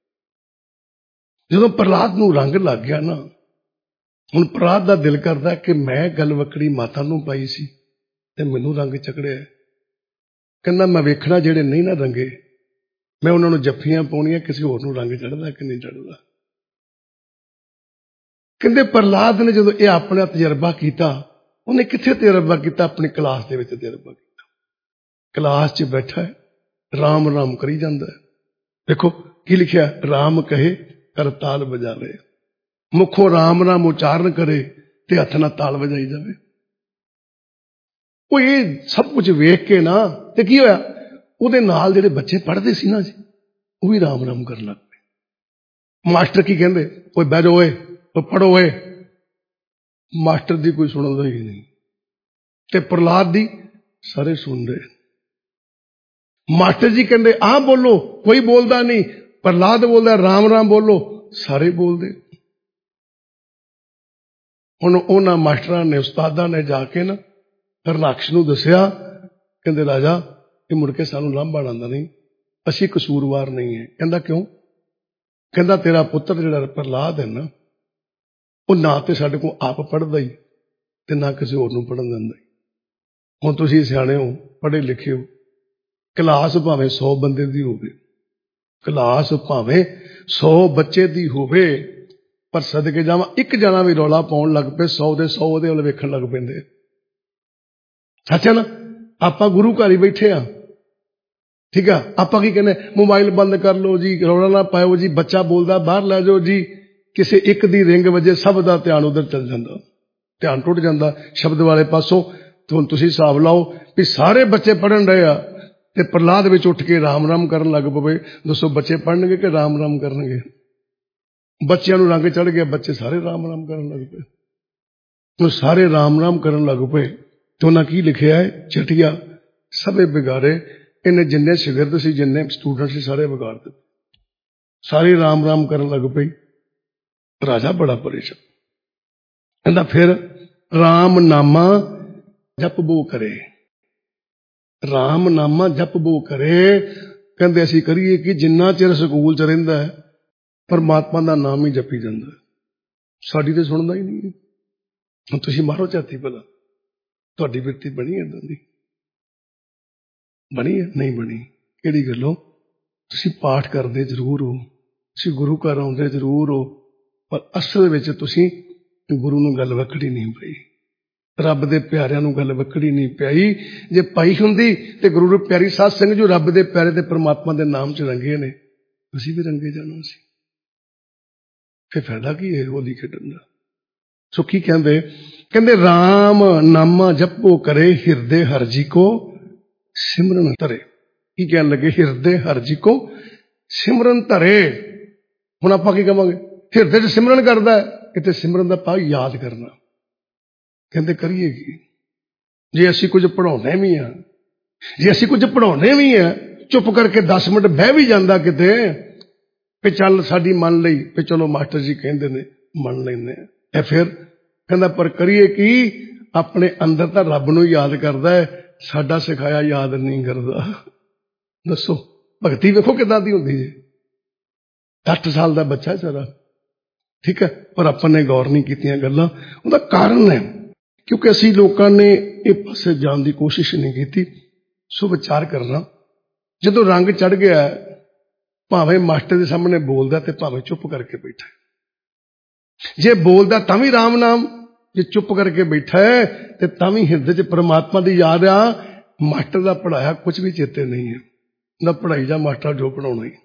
Speaker 1: ਜਦੋਂ ਪ੍ਰਹਲਾਦ ਨੂੰ ਰੰਗ ਲੱਗ ਗਿਆ ਨਾ, ਹੁਣ ਪ੍ਰਹਲਾਦ ਦਾ ਦਿਲ ਕਰਦਾ ਕਿ ਮੈਂ ਗੱਲ ਵਕੜੀ ਮਾਤਾ ਨੂੰ ਪਾਈ ਸੀ ਤੇ ਮੈਨੂੰ ਰੰਗ ਚਕੜਿਆ। ਕਹਿੰਦਾ ਮੈਂ ਵੇਖਣਾ ਜਿਹੜੇ ਨਹੀਂ ਨਾ ਰੰਗੇ, ਮੈਂ ਉਹਨਾਂ ਨੂੰ ਜੱਫੀਆਂ ਪਾਉਣੀਆਂ, ਕਿਸੇ ਹੋਰ ਨੂੰ ਰੰਗ ਚੜ੍ਹਦਾ ਕਿ ਨਹੀਂ ਚੜ੍ਹਦਾ। ਕਹਿੰਦੇ ਪ੍ਰਹਲਾਦ ਨੇ ਜਦੋਂ ਇਹ ਆਪਣਾ ਤਜਰਬਾ ਕੀਤਾ, ਉਹਨੇ ਕਿੱਥੇ ਤਜਰਬਾ ਕੀਤਾ? ਆਪਣੀ ਕਲਾਸ ਦੇ ਵਿੱਚ ਤਜਰਬਾ ਕੀਤਾ। ਕਲਾਸ 'ਚ ਬੈਠਾ ਹੈ, ਰਾਮ ਰਾਮ ਕਰੀ ਜਾਂਦਾ ਹੈ। ਦੇਖੋ ਕੀ ਲਿਖਿਆ, ਰਾਮ ਕਹੇ ਕਰ ਤਾਲ ਵਜਾਵੇ, ਮੁੱਖੋਂ ਰਾਮ ਰਾਮ ਉਚਾਰਨ ਕਰੇ ਤੇ ਹੱਥ ਨਾਲ ਤਾਲ ਵਜਾਈ ਜਾਵੇ। ਉਹ ਇਹ ਸਭ ਕੁਝ ਵੇਖ ਕੇ ਨਾ, ਤੇ ਕੀ ਹੋਇਆ, ਉਹਦੇ ਨਾਲ ਜਿਹੜੇ ਬੱਚੇ ਪੜ੍ਹਦੇ ਸੀ ਨਾ ਜੀ, ਉਹ ਵੀ ਰਾਮ ਰਾਮ ਕਰਨ ਲੱਗ ਪਏ। ਮਾਸਟਰ ਕੀ ਕਹਿੰਦੇ, ਓਏ ਬਹਿ ਜਾਓ, ਓਏ ਪੜ੍ਹੋ ਓਏ। ਮਾਸਟਰ ਦੀ ਕੋਈ ਸੁਣਦਾ ਹੀ ਨਹੀਂ, ਤੇ ਪ੍ਰਹਲਾਦ ਦੀ ਸਾਰੇ ਸੁਣ ਰਹੇ। ਮਾਸਟਰ ਜੀ ਕਹਿੰਦੇ ਆਹ ਬੋਲੋ, ਕੋਈ ਬੋਲਦਾ ਨਹੀਂ। प्रहलाद बोलता राम राम बोलो, सारे बोलते। हुण उन्हां मास्टरां ने उस्तादां ने जाके ना हरनाक्ष नूं दस्सिया, कहंदे राजा ये मुड़ के सानूं लांभा आंदा नहीं, असीं कसूरवार नहीं है। कहंदा क्यों? कहंदा तेरा पुत्र जिहड़ा प्रहलाद है ना, वो ना ते साडे कोल आप पढ़दा ही ते ना किसी होर नूं पढ़न दिंदा। हुण तुसीं सियाणे हो, पढ़े लिखे हो, क्लास भावें 100 बंदे दी होवे, क्लास भावें 100 बच्चे दी होवे, पर सदके जावां एक जना भी रौला पाउण लग पे 100 दे 100 ਉਹਦੇ ਵੱਲ ਵੇਖਣ ਲੱਗ ਪੈਂਦੇ। ਸੱਚ ਹੈ ਨਾ? ਆਪਾਂ ਗੁਰੂ ਘਰ ਹੀ ਬੈਠੇ ਆ, ਠੀਕ ਆ, ਆਪਾਂ ਕੀ ਕਹਿੰਦੇ ਮੋਬਾਈਲ ਬੰਦ ਕਰ ਲਓ ਜੀ, ਰੌਲਾ ਨਾ ਪਾਇਓ ਜੀ, ਬੱਚਾ ਬੋਲਦਾ ਬਾਹਰ ਲੈ ਜਾਓ ਜੀ, ਕਿਸੇ ਇੱਕ ਦੀ ਰਿੰਗ ਵਜੇ ਸਭ ਦਾ ਧਿਆਨ ਉਧਰ ਚੱਲ ਜਾਂਦਾ, ਧਿਆਨ ਟੁੱਟ ਜਾਂਦਾ ਸ਼ਬਦ ਵਾਲੇ ਪਾਸੋਂ। ਹੁਣ ਤੁਸੀਂ ਹਿਸਾਬ ਲਾਓ ਵੀ ਸਾਰੇ ਬੱਚੇ ਪੜ੍ਹਨ ਰਹੇ ਆ ਤੇ ਪ੍ਰਹਲਾਦ ਵਿੱਚ ਉੱਠ ਕੇ ਰਾਮ ਰਾਮ ਕਰਨ ਲੱਗ ਪਵੇ, ਦੱਸੋ ਬੱਚੇ ਪੜ੍ਹਨਗੇ ਕਿ ਰਾਮ ਰਾਮ ਕਰਨਗੇ? ਬੱਚਿਆਂ ਨੂੰ ਰੰਗ ਚੜ੍ਹ ਗਿਆ, ਬੱਚੇ ਸਾਰੇ ਰਾਮ ਰਾਮ ਕਰਨ ਲੱਗ ਪਏ। ਉਹ ਸਾਰੇ ਰਾਮ ਰਾਮ ਕਰਨ ਲੱਗ ਪਏ ਤੇ ਉਹਨਾਂ ਕੀ ਲਿਖਿਆ ਹੈ? ਚਟਿਆ ਸਭੇ ਵਿਗਾੜੇ, ਇਹਨੇ ਜਿੰਨੇ ਸ਼ਾਗਿਰਦ ਸੀ, ਜਿੰਨੇ ਸਟੂਡੈਂਟ ਸੀ, ਸਾਰੇ ਵਿਗਾੜ ਦਿੱਤੇ, ਸਾਰੇ ਰਾਮ ਰਾਮ ਕਰਨ ਲੱਗ ਪਈ। ਰਾਜਾ ਬੜਾ ਪਰੇਸ਼ਾਨ, ਕਹਿੰਦਾ ਫਿਰ ਰਾਮ ਨਾਮਾ ਜਪਬੋ ਕਰੇ, ਰਾਮ ਨਾਮਾ ਜਪਬੋ ਕਰੇ। ਕਹਿੰਦੇ ਅਸੀਂ ਕਰੀਏ ਕਿ ਜਿੰਨਾ ਚਿਰ ਸਕੂਲ ਚ ਰਹਿੰਦਾ ਹੈ ਪਰਮਾਤਮਾ ਦਾ ਨਾਮ ਹੀ ਜਪੀ ਜਾਂਦਾ, ਸਾਡੀ ਤੇ ਸੁਣਦਾ ਹੀ ਨਹੀਂ। ਹੁਣ ਤੁਸੀਂ ਮਾਰੋ ਝਾਤੀ ਭਲਾ, ਤੁਹਾਡੀ ਬਿਰਤੀ ਬਣੀ ਏਦਾਂ ਦੀ? ਬਣੀ ਹੈ? ਨਹੀਂ ਬਣੀ। ਕਿਹੜੀ ਗੱਲੋਂ? ਤੁਸੀਂ ਪਾਠ ਕਰਦੇ ਜ਼ਰੂਰ ਹੋ, ਤੁਸੀਂ ਗੁਰੂ ਘਰ ਆਉਂਦੇ ਜ਼ਰੂਰ ਹੋ, ਪਰ ਅਸਲ ਵਿੱਚ ਤੁਸੀਂ ਗੁਰੂ ਨੂੰ ਗੱਲ ਵਕੜੀ ਨਹੀਂ ਪਈ, ਰੱਬ ਦੇ ਪਿਆਰਿਆਂ ਨੂੰ ਗੱਲ ਵਕੜੀ ਨਹੀਂ ਪਿਆਈ। ਜੇ ਪਾਈ ਹੁੰਦੀ ਤੇ ਗੁਰੂ ਨੂੰ ਪਿਆਰੀ ਸਾਧ ਸੰਗਤ ਜੋ ਰੱਬ ਦੇ ਪਿਆਰੇ ਤੇ ਪਰਮਾਤਮਾ ਦੇ ਨਾਮ ਚ ਰੰਗੇ ਨੇ, ਤੁਸੀਂ ਵੀ ਰੰਗੇ ਜਾਣਾ ਸੀ। ਫਿਰ ਫਾਇਦਾ ਕੀ ਹੈ ਹੋਲੀ ਖੇਡਣ ਦਾ? ਸੋ ਕੀ ਕਹਿੰਦੇ? ਕਹਿੰਦੇ ਰਾਮ ਨਾਮਾ ਜਪੋ ਕਰੇ, ਹਿਰਦੇ ਹਰ ਜੀ ਕੋ ਸਿਮਰਨ ਧਰੇ। ਕੀ ਕਹਿਣ ਲੱਗੇ? ਹਿਰਦੇ ਹਰ ਜੀ ਕੋ ਸਿਮਰਨ ਧਰੇ। ਹੁਣ ਆਪਾਂ ਕੀ ਕਵਾਂਗੇ? ਹਿਰਦੇ ਚ ਸਿਮਰਨ ਕਰਦਾ, ਕਿਤੇ ਸਿਮਰਨ ਦਾ ਭਾਵ ਯਾਦ ਕਰਨਾ। ਕਹਿੰਦੇ ਕਰੀਏ ਕੀ? ਜੇ ਅਸੀਂ ਕੁਝ ਪੜ੍ਹਾਉਂਦੇ ਵੀ ਆ, ਜੇ ਅਸੀਂ ਕੁਝ ਪੜ੍ਹਾਉਂਦੇ ਵੀ ਆ, ਚੁੱਪ ਕਰਕੇ 10 ਮਿੰਟ ਬਹਿ ਵੀ ਜਾਂਦਾ ਕਿਤੇ ਵੀ ਚੱਲ ਸਾਡੀ ਮੰਨ ਲਈ, ਵੀ ਚਲੋ ਮਾਸਟਰ ਜੀ ਕਹਿੰਦੇ ਨੇ ਮੰਨ ਲੈਂਦੇ ਆ। ਇਹ ਫਿਰ ਕਹਿੰਦਾ ਪਰ ਕਰੀਏ ਕੀ? ਆਪਣੇ ਅੰਦਰ ਤਾਂ ਰੱਬ ਨੂੰ ਯਾਦ ਕਰਦਾ ਹੈ, ਸਾਡਾ ਸਿਖਾਇਆ ਯਾਦ ਨਹੀਂ ਕਰਦਾ। ਦੱਸੋ ਭਗਤੀ ਵੇਖੋ ਕਿੱਦਾਂ ਦੀ ਹੁੰਦੀ ਹੈ। 8 ਸਾਲ ਦਾ ਬੱਚਾ ਸਾਰਾ, ਠੀਕ ਹੈ, ਪਰ ਆਪਾਂ ਨੇ ਗੌਰ ਨਹੀਂ ਕੀਤੀਆਂ ਗੱਲਾਂ। ਉਹਦਾ ਕਾਰਨ ਹੈ ਕਿਉਂਕਿ ਅਸੀਂ ਲੋਕਾਂ ਨੇ ਇਹ ਪਾਸੇ ਜਾਣ ਦੀ ਕੋਸ਼ਿਸ਼ ਨਹੀਂ ਕੀਤੀ। ਸੋ ਵਿਚਾਰ ਕਰਨਾ, ਜਦੋਂ ਰੰਗ ਚੜ ਗਿਆ, ਭਾਵੇਂ ਮਾਸਟਰ ਦੇ ਸਾਹਮਣੇ ਬੋਲਦਾ ਤੇ ਭਾਵੇਂ ਚੁੱਪ ਕਰਕੇ ਬੈਠਾ, ਜੇ ਬੋਲਦਾ ਤਾਂ ਵੀ ਰਾਮ ਨਾਮ, ਜੇ ਚੁੱਪ ਕਰਕੇ ਬੈਠਾ ਹੈ ਤੇ ਤਾਂ ਵੀ ਹਿਰਦੇ 'ਚ ਪਰਮਾਤਮਾ ਦੀ ਯਾਦ ਆ। ਮਾਸਟਰ ਦਾ ਪੜਾਇਆ ਕੁਝ ਵੀ ਚੇਤੇ ਨਹੀਂ ਹੈ, ਨਾ ਪੜਾਈ ਜਾ ਮਾਸਟਰ ਜੋ ਪੜਾਉਣਾ ਹੀ।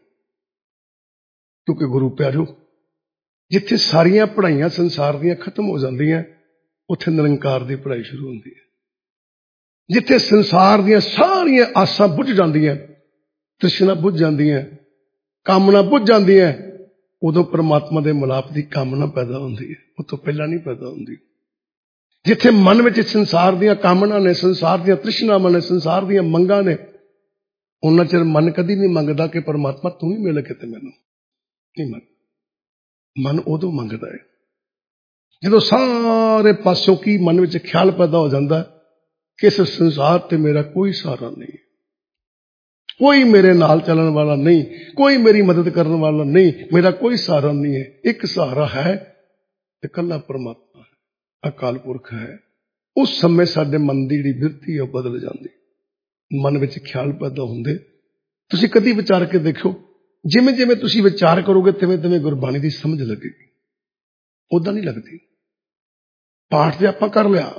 Speaker 1: ਕਿਉਂਕਿ ਗੁਰੂ ਪਿਆਰਿਓ, ਜਿੱਥੇ ਸਾਰੀਆਂ ਪੜ੍ਹਾਈਆਂ ਸੰਸਾਰ ਦੀਆਂ ਖਤਮ ਹੋ ਜਾਂਦੀਆਂ, ਉੱਥੇ ਨਿਰੰਕਾਰ ਦੀ ਪੜ੍ਹਾਈ ਸ਼ੁਰੂ ਹੁੰਦੀ ਹੈ। ਜਿੱਥੇ ਸੰਸਾਰ ਦੀਆਂ ਸਾਰੀਆਂ ਆਸਾਂ ਬੁੱਝ ਜਾਂਦੀਆਂ, ਤ੍ਰਿਸ਼ਨਾ ਬੁੱਝ ਜਾਂਦੀਆਂ, ਕਾਮਨਾ ਬੁੱਝ ਜਾਂਦੀਆਂ, ਉਦੋਂ ਪਰਮਾਤਮਾ ਦੇ ਮਿਲਾਪ ਦੀ ਕਾਮਨਾ ਪੈਦਾ ਹੁੰਦੀ ਹੈ, ਉਹ ਤੋਂ ਪਹਿਲਾਂ ਨਹੀਂ ਪੈਦਾ ਹੁੰਦੀ। ਜਿੱਥੇ ਮਨ ਵਿੱਚ ਸੰਸਾਰ ਦੀਆਂ ਕਾਮਨਾ ਨੇ, ਸੰਸਾਰ ਦੀਆਂ ਤ੍ਰਿਸ਼ਨਾਵਾਂ ਨੇ, ਸੰਸਾਰ ਦੀਆਂ ਮੰਗਾਂ ਨੇ, ਉਹਨਾਂ ਚਿਰ ਮਨ ਕਦੀ ਨਹੀਂ ਮੰਗਦਾ ਕਿ ਪਰਮਾਤਮਾ ਤੂੰ ਹੀ ਮਿਲ ਕੇ ਤੇ ਮੈਨੂੰ ਨਹੀਂ ਮੰਗ। ਮਨ ਉਦੋਂ ਮੰਗਦਾ ਹੈ ਜਦੋਂ ਸਾਰੇ ਪਾਸੋਂ ਕੀ ਮਨ ਵਿੱਚ ਖਿਆਲ ਪੈਦਾ ਹੋ ਜਾਂਦਾ ਕਿ ਇਸ ਸੰਸਾਰ ਤੇ ਮੇਰਾ ਕੋਈ ਸਹਾਰਾ ਨਹੀਂ, ਕੋਈ ਮੇਰੇ ਨਾਲ ਚੱਲਣ ਵਾਲਾ ਨਹੀਂ, ਕੋਈ ਮੇਰੀ ਮਦਦ ਕਰਨ ਵਾਲਾ ਨਹੀਂ, ਮੇਰਾ ਕੋਈ ਸਹਾਰਾ ਨਹੀਂ ਹੈ। ਇੱਕ ਸਹਾਰਾ ਹੈ ਤੇ ਇਕੱਲਾ ਪਰਮਾਤਮਾ ਹੈ, ਅਕਾਲ ਪੁਰਖ ਹੈ। ਉਸ ਸਮੇਂ ਸਾਡੇ ਮਨ ਦੀ ਜਿਹੜੀ ਬਿਰਤੀ ਹੈ ਉਹ ਬਦਲ ਜਾਂਦੀ, ਮਨ ਵਿੱਚ ਖਿਆਲ ਪੈਦਾ ਹੁੰਦੇ। ਤੁਸੀਂ ਕਦੀ ਵਿਚਾਰ ਕੇ ਦੇਖੋ, ਜਿਵੇਂ ਜਿਵੇਂ ਤੁਸੀਂ ਵਿਚਾਰ ਕਰੋਗੇ ਤਿਵੇਂ ਤਿਵੇਂ ਗੁਰਬਾਣੀ ਦੀ ਸਮਝ ਲੱਗੇਗੀ, ਉਦਾਂ ਨਹੀਂ ਲੱਗਦੀ। ਪਾਠ ਤੇ ਆਪਾਂ ਕਰ ਲਿਆ,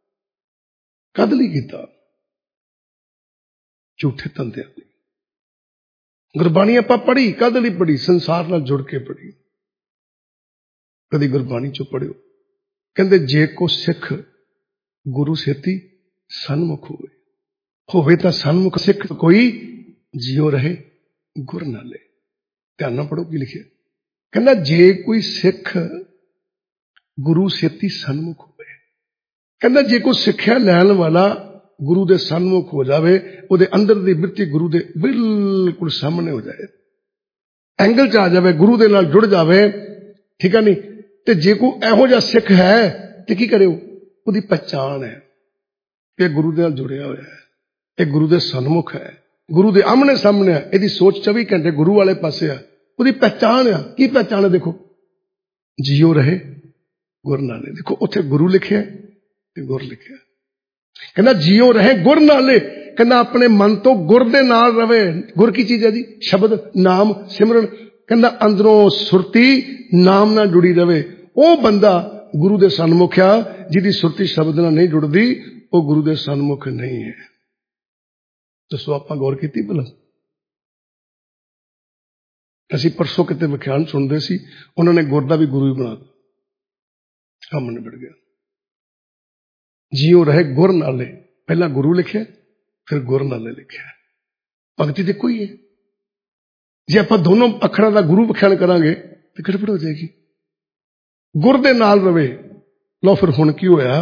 Speaker 1: ਕਦ ਲਈ ਕੀਤਾ? ਝੂਠੇ ਧੰਦਿਆਂ ਲਈ। ਗੁਰਬਾਣੀ ਆਪਾਂ ਪੜ੍ਹੀ, ਕਦ ਲਈ ਪੜ੍ਹੀ? ਸੰਸਾਰ ਨਾਲ ਜੁੜ ਕੇ ਪੜ੍ਹੀ। ਕਦੀ ਗੁਰਬਾਣੀ ਚੋਂ ਪੜ੍ਹਿਓ। ਕਹਿੰਦੇ ਜੇ ਕੋ ਸਿੱਖ ਗੁਰੂ ਸੇਤੀ ਸਨਮੁਖ ਹੋਵੇ ਤਾਂ ਸਨਮੁਖ ਸਿੱਖ ਕੋਈ ਜਿਉ ਰਹੇ ਗੁਰ ਨਾਲੇ। ਧਿਆਨ ਨਾਲ ਪੜ੍ਹੋ ਕੀ ਲਿਖਿਆ। ਕਹਿੰਦਾ ਜੇ ਕੋਈ ਸਿੱਖ ਗੁਰੂ ਸੇਤੀ ਸਨਮੁਖ ਹੋਵੇ, ਕਹਿੰਦਾ ਜੇ ਕੋਈ ਸਿੱਖਿਆ ਲੈਣ ਵਾਲਾ ਗੁਰੂ ਦੇ ਸਨਮੁਖ ਹੋ ਜਾਵੇ, ਉਹਦੇ ਅੰਦਰ ਦੀ ਬਿਰਤੀ ਗੁਰੂ ਦੇ ਬਿਲਕੁਲ ਸਾਹਮਣੇ ਹੋ ਜਾਏ, एंगल च आ जाए, गुरु दे नाल जुड़ जाए, ठीक है नहीं। तो जे कोई इहो जिहा सिख है तो की करे, उसकी पहचान है कि गुरु दे नाल जुड़िया होया है, ये गुरु दे सन्मुख है, गुरु दे आमने सामने है, यदि सोच 24 घंटे गुरु वाले पासे है, उसकी पहचान है। की पहचान है? देखो, जियो रहे गुर नाले। देखो उत्थे गुरु लिखे गुर लिखे, कहना जियो रहे गुर नाले, कहना अपने मन तो गुर दे नाल रवे। गुर की चीज है जी? शब्द, नाम, सिमरन। कहना अंदरों सुरती नाम नाल जुड़ी रवे, वो बंदा गुरु दे सन्मुख आ। जिहदी सुरती शब्द नाल नहीं जुड़दी, वो गुरु दे सन्मुख नहीं है। दसो आपां गौर कीती भला? असीं परसों किते विख्यान सुनदे सी, उन्होंने गुर दा भी गुरु ही बना दिता, काम निबड़ गया। जियो रहे गुर नाले, पहला गुरु लिखे फिर गुर नाले लिखे। भगती तो कोई है। जे आप दोनों अखरां दा गुरु विख्यान करांगे तो गड़बड़ हो जाएगी। गुर दे नाल रवे। लो फिर हुण की होया,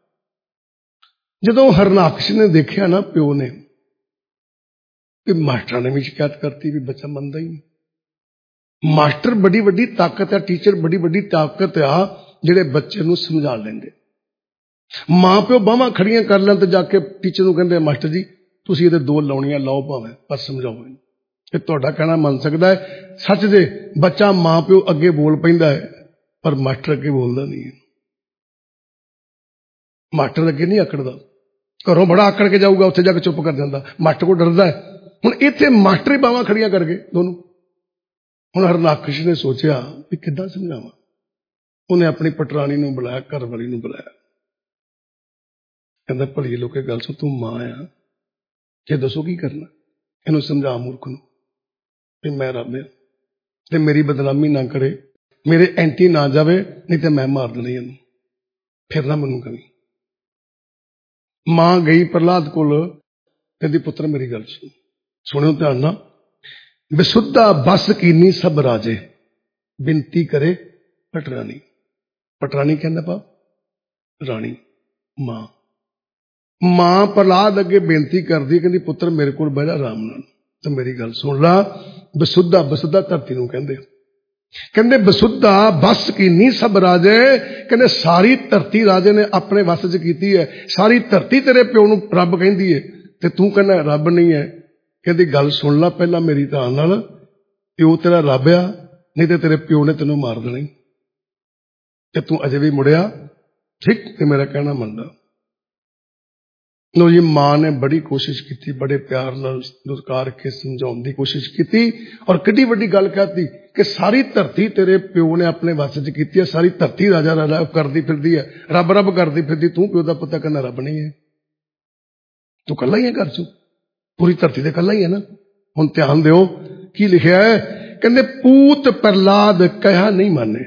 Speaker 1: जदों हरनाकश ने देखिया ना प्यो ने कि मास्टर ने भी शिकायत करती भी बच्चा मनदा ही नहीं। मास्टर बड़ी वड्डी ताकत है, टीचर बड़ी वड्डी ताकत आ, जिहड़े बच्चे नूं समझा लेंदे। मां प्यो बाहां खड़ियां कर लैन तो जाके टीचर नूं कहंदे मास्टर जी तुसीं इहदे दो लाउणियां लाओ भावें, पर समझाओ। ये तुहाडा कहना मन सकदा है, सच जे बच्चा मां प्यो अगे बोल पैंदा है, पर मास्टर अगे बोलदा नहीं है। मास्टर अगे नहीं आकड़दा, घरों बड़ा आकड़ के जाऊगा, उत्थे जाके चुप कर जांदा, मास्टर को डरदा है। हुण इत्थे मास्टर ही बाहां खड़ियां करके दोनों। हुण हरनाकश ने सोचिया भी किद्दां समझावां। उन्हें अपनी पटरानी नूं बुलाया, घर वाली नूं बुलाया, कहंदा भली लोके गल सुण, तू मां आ, ये दसो की करना, इहनूं समझा मूर्ख नूं भी मैं रब आ ते मेरी बदनामी ना करे, मेरे एंटी ना जावे, नहीं तो मैं मार देना इहनूं, फिर ना मैनूं कहीं। मां गई प्रहलाद कोल, कहंदी पुत्र मेरी गल सुन, सुनियो ध्यान नाल। विसुद्धा बस कीनी सब राजे, बिनती करे पटरानी। पटरानी कहंदा पा रानी, मां। मां प्रहलाद अगे बेनती करदी, कहंदी पुत्र मेरे कोल बैठ जा आराम नाल ते मेरी गल सुन ला। विसुद्धा, विसुद्धा धरती नूं कहंदे, कहंदे विसुद्धा बस कीनी सब राजे, कहंदे सारी धरती राजे ने अपने वस च कीती है। सारी धरती तेरे प्यो नूं रब कहंदी है ते तू कहना रब नहीं है। कहंदी गल सुन ला पहला मेरी ध्यान नाल, प्यो तेरा रब आ, नहीं ते तेरे प्यो ने तेनों मार देना ते तू अजे भी मुड़िया ठीक ते मेरा कहना मनदा। लो जी, मां ने बड़ी कोशिश की, बड़े प्यार नाल दुत्कार के समझाउण दी कोशिश की, और किड्डी वड्डी गल कहती कि सारी धरती तेरे प्यो ने अपने वस च कीती है, सारी धरती राजा राजा करदी फिरदी है, रब रब करदी फिरदी, तू प्यो दा पुत्तर कहना रब नहीं है, तू कल्ला ही है घर चों, पूरी धरती ते कल्ला ही है ना। हुण ध्यान दिओ की लिखिया है, कहंदे पूत प्रहलाद कहा नहीं माने।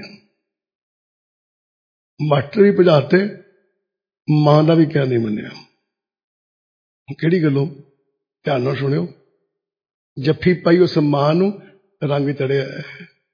Speaker 1: मास्टर भी भजाते, मां दा भी कहा नहीं मन्निया। किहड़ी गल्लों? ध्यान नाल सुनियो। जफ्फी पाई उस मां नूं रंग चढ़िया है।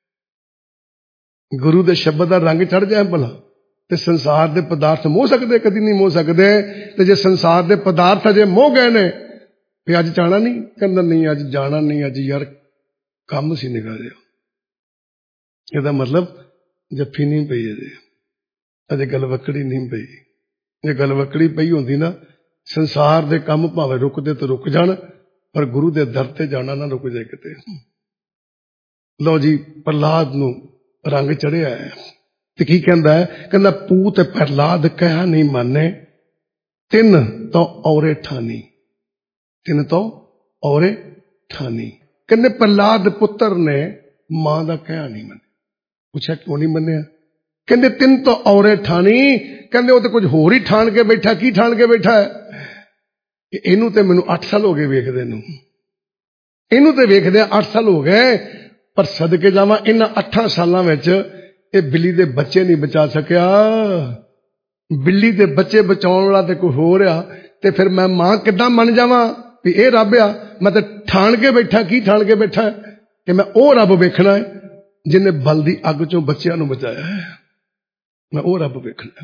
Speaker 1: गुरु दे शब्द दा रंग चढ़ जाए भला ते संसार दे पदार्थ मोह सकदे? कदी नहीं मोह सकदे। ते जे संसार दे पदार्थ अजे मोह गए ने भी अज जाना नहीं, कहंदा नहीं अज जाना नहीं, अज यार काम सी निकल गया। ਇਹਦਾ मतलब जफ्फी नहीं पई, अजे गलवकड़ी नहीं पई। जे गलवकड़ी पई होंदी ना, संसार दे काम भावें रुकदे तो रुक जाण, पर गुरु दे दर ते जाना ना रुक जाए किते। लो जी, प्रहलाद नूं रंग चढ़िया है ते की कहंदा है, कहंदा पूत प्रहलाद कहा नहीं माने, तिन तो औरे ठानी, तिन तो औरे ठानी। कहंदे प्रहलाद पुत्र ने मां दा कहा नहीं मन्निया। पूछा क्यों नहीं मन्निया? कहंदे तिन तो औरे ठानी, कहंदे वो तो कुछ होर ही ठान के बैठा। की ठान के बैठा है कि इनू ते मैनू 8 साल हो गए वेखदे नूं, इनू ते वेखदे 8 साल हो गए, पर सदके जावां इन्हां 8 सालां विच ये बिल्ली दे बच्चे नहीं बचा सकिया। बिल्ली दे बच्चे बचाउण वाला ते कोई होर आ, ते फिर मैं मां किद्दां मन जावां भी ये रब आ? मैं तो ठान के बैठा। की ठान के बैठा कि मैं वो रब वेखना है जिन्हें बल दी अग चों बच्चिआं नूं बचाया है। मैं वो रब वेखना।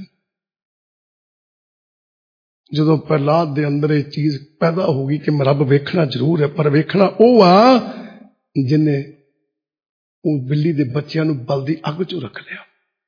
Speaker 1: जदों प्रहलाद दे अंदर ये चीज पैदा होगी कि मैं रब वेखना जरूर है, पर वेखना वो आ जिन्हें ਉਹ ਬਿੱਲੀ ਦੇ ਬੱਚਿਆਂ ਨੂੰ ਬਲਦੀ ਅੱਗ 'ਚੋਂ ਰੱਖ ਲਿਆ।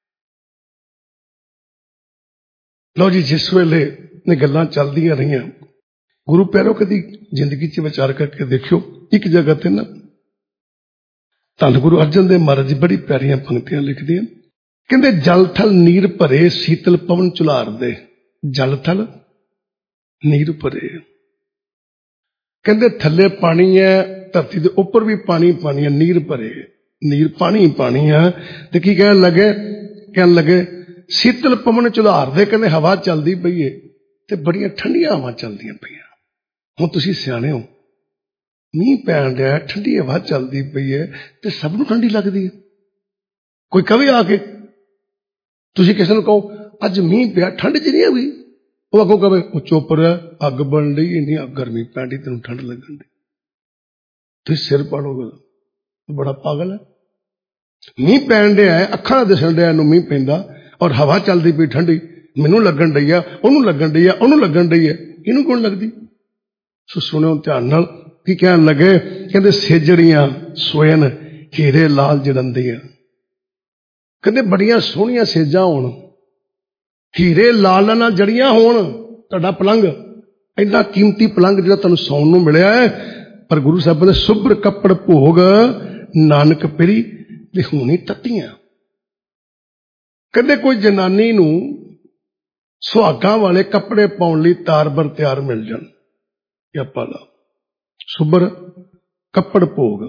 Speaker 1: ਲਓ ਜੀ, ਜਿਸ ਵੇਲੇ ਇਹ ਗੱਲਾਂ ਚੱਲਦੀਆਂ ਰਹੀਆਂ, ਗੁਰੂ ਪਿਆਰੋ ਕਦੀ ਜ਼ਿੰਦਗੀ 'ਚ ਵਿਚਾਰ ਕਰਕੇ ਦੇਖਿਓ, ਇੱਕ ਜਗ੍ਹਾ ਤੇ ਨਾ ਧੰਨ ਗੁਰੂ ਅਰਜਨ ਦੇਵ ਮਹਾਰਾਜ ਜੀ ਬੜੀ ਪਿਆਰੀਆਂ ਪੰਕਤੀਆਂ ਲਿਖਦੇ ਆ। ਕਹਿੰਦੇ ਜਲ ਥਲ ਨੀਰ ਭਰੇ ਸੀਤਲ ਪਵਨ ਝੁਲਾਰਦੇ। ਜਲ ਥਲ ਨੀਰ ਭਰੇ, ਕਹਿੰਦੇ ਥੱਲੇ ਪਾਣੀ ਹੈ, ਧਰਤੀ ਦੇ ਉੱਪਰ ਵੀ ਪਾਣੀ ਪਾਣੀ ਹੈ, ਨੀਰ ਭਰੇ, ਨੀਰ ਪਾਣੀ ਪਾਣੀ ਹੈ। ਤੇ ਕੀ ਕਹਿਣ ਲੱਗੇ ਸੀਤਲ ਪਵਨ ਝੁਲਾਰਦੇ, ਕਹਿੰਦੇ ਹਵਾ ਚੱਲਦੀ ਪਈ ਹੈ ਤੇ ਬੜੀਆਂ ਠੰਡੀਆਂ ਹਵਾ ਚੱਲਦੀਆਂ ਪਈਆਂ। ਹੁਣ ਤੁਸੀਂ ਸਿਆਣੇ ਹੋ, ਮੀਂਹ ਪੈਣ ਰਿਹਾ, ਠੰਡੀ ਹਵਾ ਚੱਲਦੀ ਪਈ ਹੈ ਤੇ ਸਭ ਨੂੰ ਠੰਡੀ ਲੱਗਦੀ ਹੈ। ਕੋਈ ਕਵੇ ਆ ਕੇ, ਤੁਸੀਂ ਕਿਸੇ ਨੂੰ ਕਹੋ ਅੱਜ ਮੀਂਹ ਪਿਆ, ਠੰਡ ਚ ਨਹੀਂ ਹੋਈ, ਉਹ ਅੱਗੋਂ ਕਵੇ ਉਹ ਚੁੱਪ ਰਿਹਾ, ਅੱਗ ਬਣ ਰਹੀ, ਇੰਨੀ ਗਰਮੀ ਪੈਂਦੀ, ਤੈਨੂੰ ਠੰਡ ਲੱਗਣ ਦੀ। ਤੁਸੀਂ ਸਿਰ ਪਾੜੋਗੇ, ਬੜਾ ਪਾਗਲ ਹੈ। ਮੀਂਹ ਪੈਣ ਡਿਆ, ਅੱਖਾਂ ਨਾਲ ਦਿਸਣ ਡਿਆ ਇਹਨੂੰ ਮੀਂਹ ਪੈਂਦਾ, ਔਰ ਹਵਾ ਚੱਲਦੀ ਪਈ ਠੰਡੀ, ਮੈਨੂੰ ਲੱਗਣ ਡਈ ਆ, ਉਹਨੂੰ ਲੱਗਣ ਡਈ ਆ, ਉਹਨੂੰ ਲੱਗਣ ਡਈ ਹੈ, ਇਹਨੂੰ ਕੌਣ ਲੱਗਦੀ? ਸੋ ਸੁਣਿਓ ਧਿਆਨ ਨਾਲ, ਕੀ ਕਹਿਣ ਲੱਗੇ? ਕਹਿੰਦੇ ਸੇਜੜੀਆਂ ਸੋਇਨ ਹੀਰੇ ਲਾਲ ਜੜੰਦੀਆਂ। ਕਹਿੰਦੇ ਬੜੀਆਂ ਸੋਹਣੀਆਂ ਸੇਜਾਂ ਹੋਣ, ਹੀਰੇ ਲਾਲ ਨਾਲ ਜੜੀਆਂ ਹੋਣ। ਤੁਹਾਡਾ ਪਲੰਗ ਇੰਨਾ ਕੀਮਤੀ ਪਲੰਗ ਜਿਹੜਾ ਤੁਹਾਨੂੰ ਸੌਣ ਨੂੰ ਮਿਲਿਆ ਹੈ, ਪਰ ਗੁਰੂ ਸਾਹਿਬ ਨੇ ਸੁਭਰ ਕੱਪੜ ਭੋਗ ਨਾਨਕ ਪਿਰੀ ਲਿਹੂਣੀ ਤੱਤੀਆਂ। ਕਹਿੰਦੇ ਕੋਈ ਜਨਾਨੀ ਨੂੰ ਸੁਹਾਗਾਂ ਵਾਲੇ ਕੱਪੜੇ ਪਾਉਣ ਲਈ ਤਾਰ-ਬਰ ਤਿਆਰ ਮਿਲ ਜਾਣ, ਜਾਂ ਪਾਲਾ ਸੁਭਰ ਕੱਪੜ ਭੋਗ,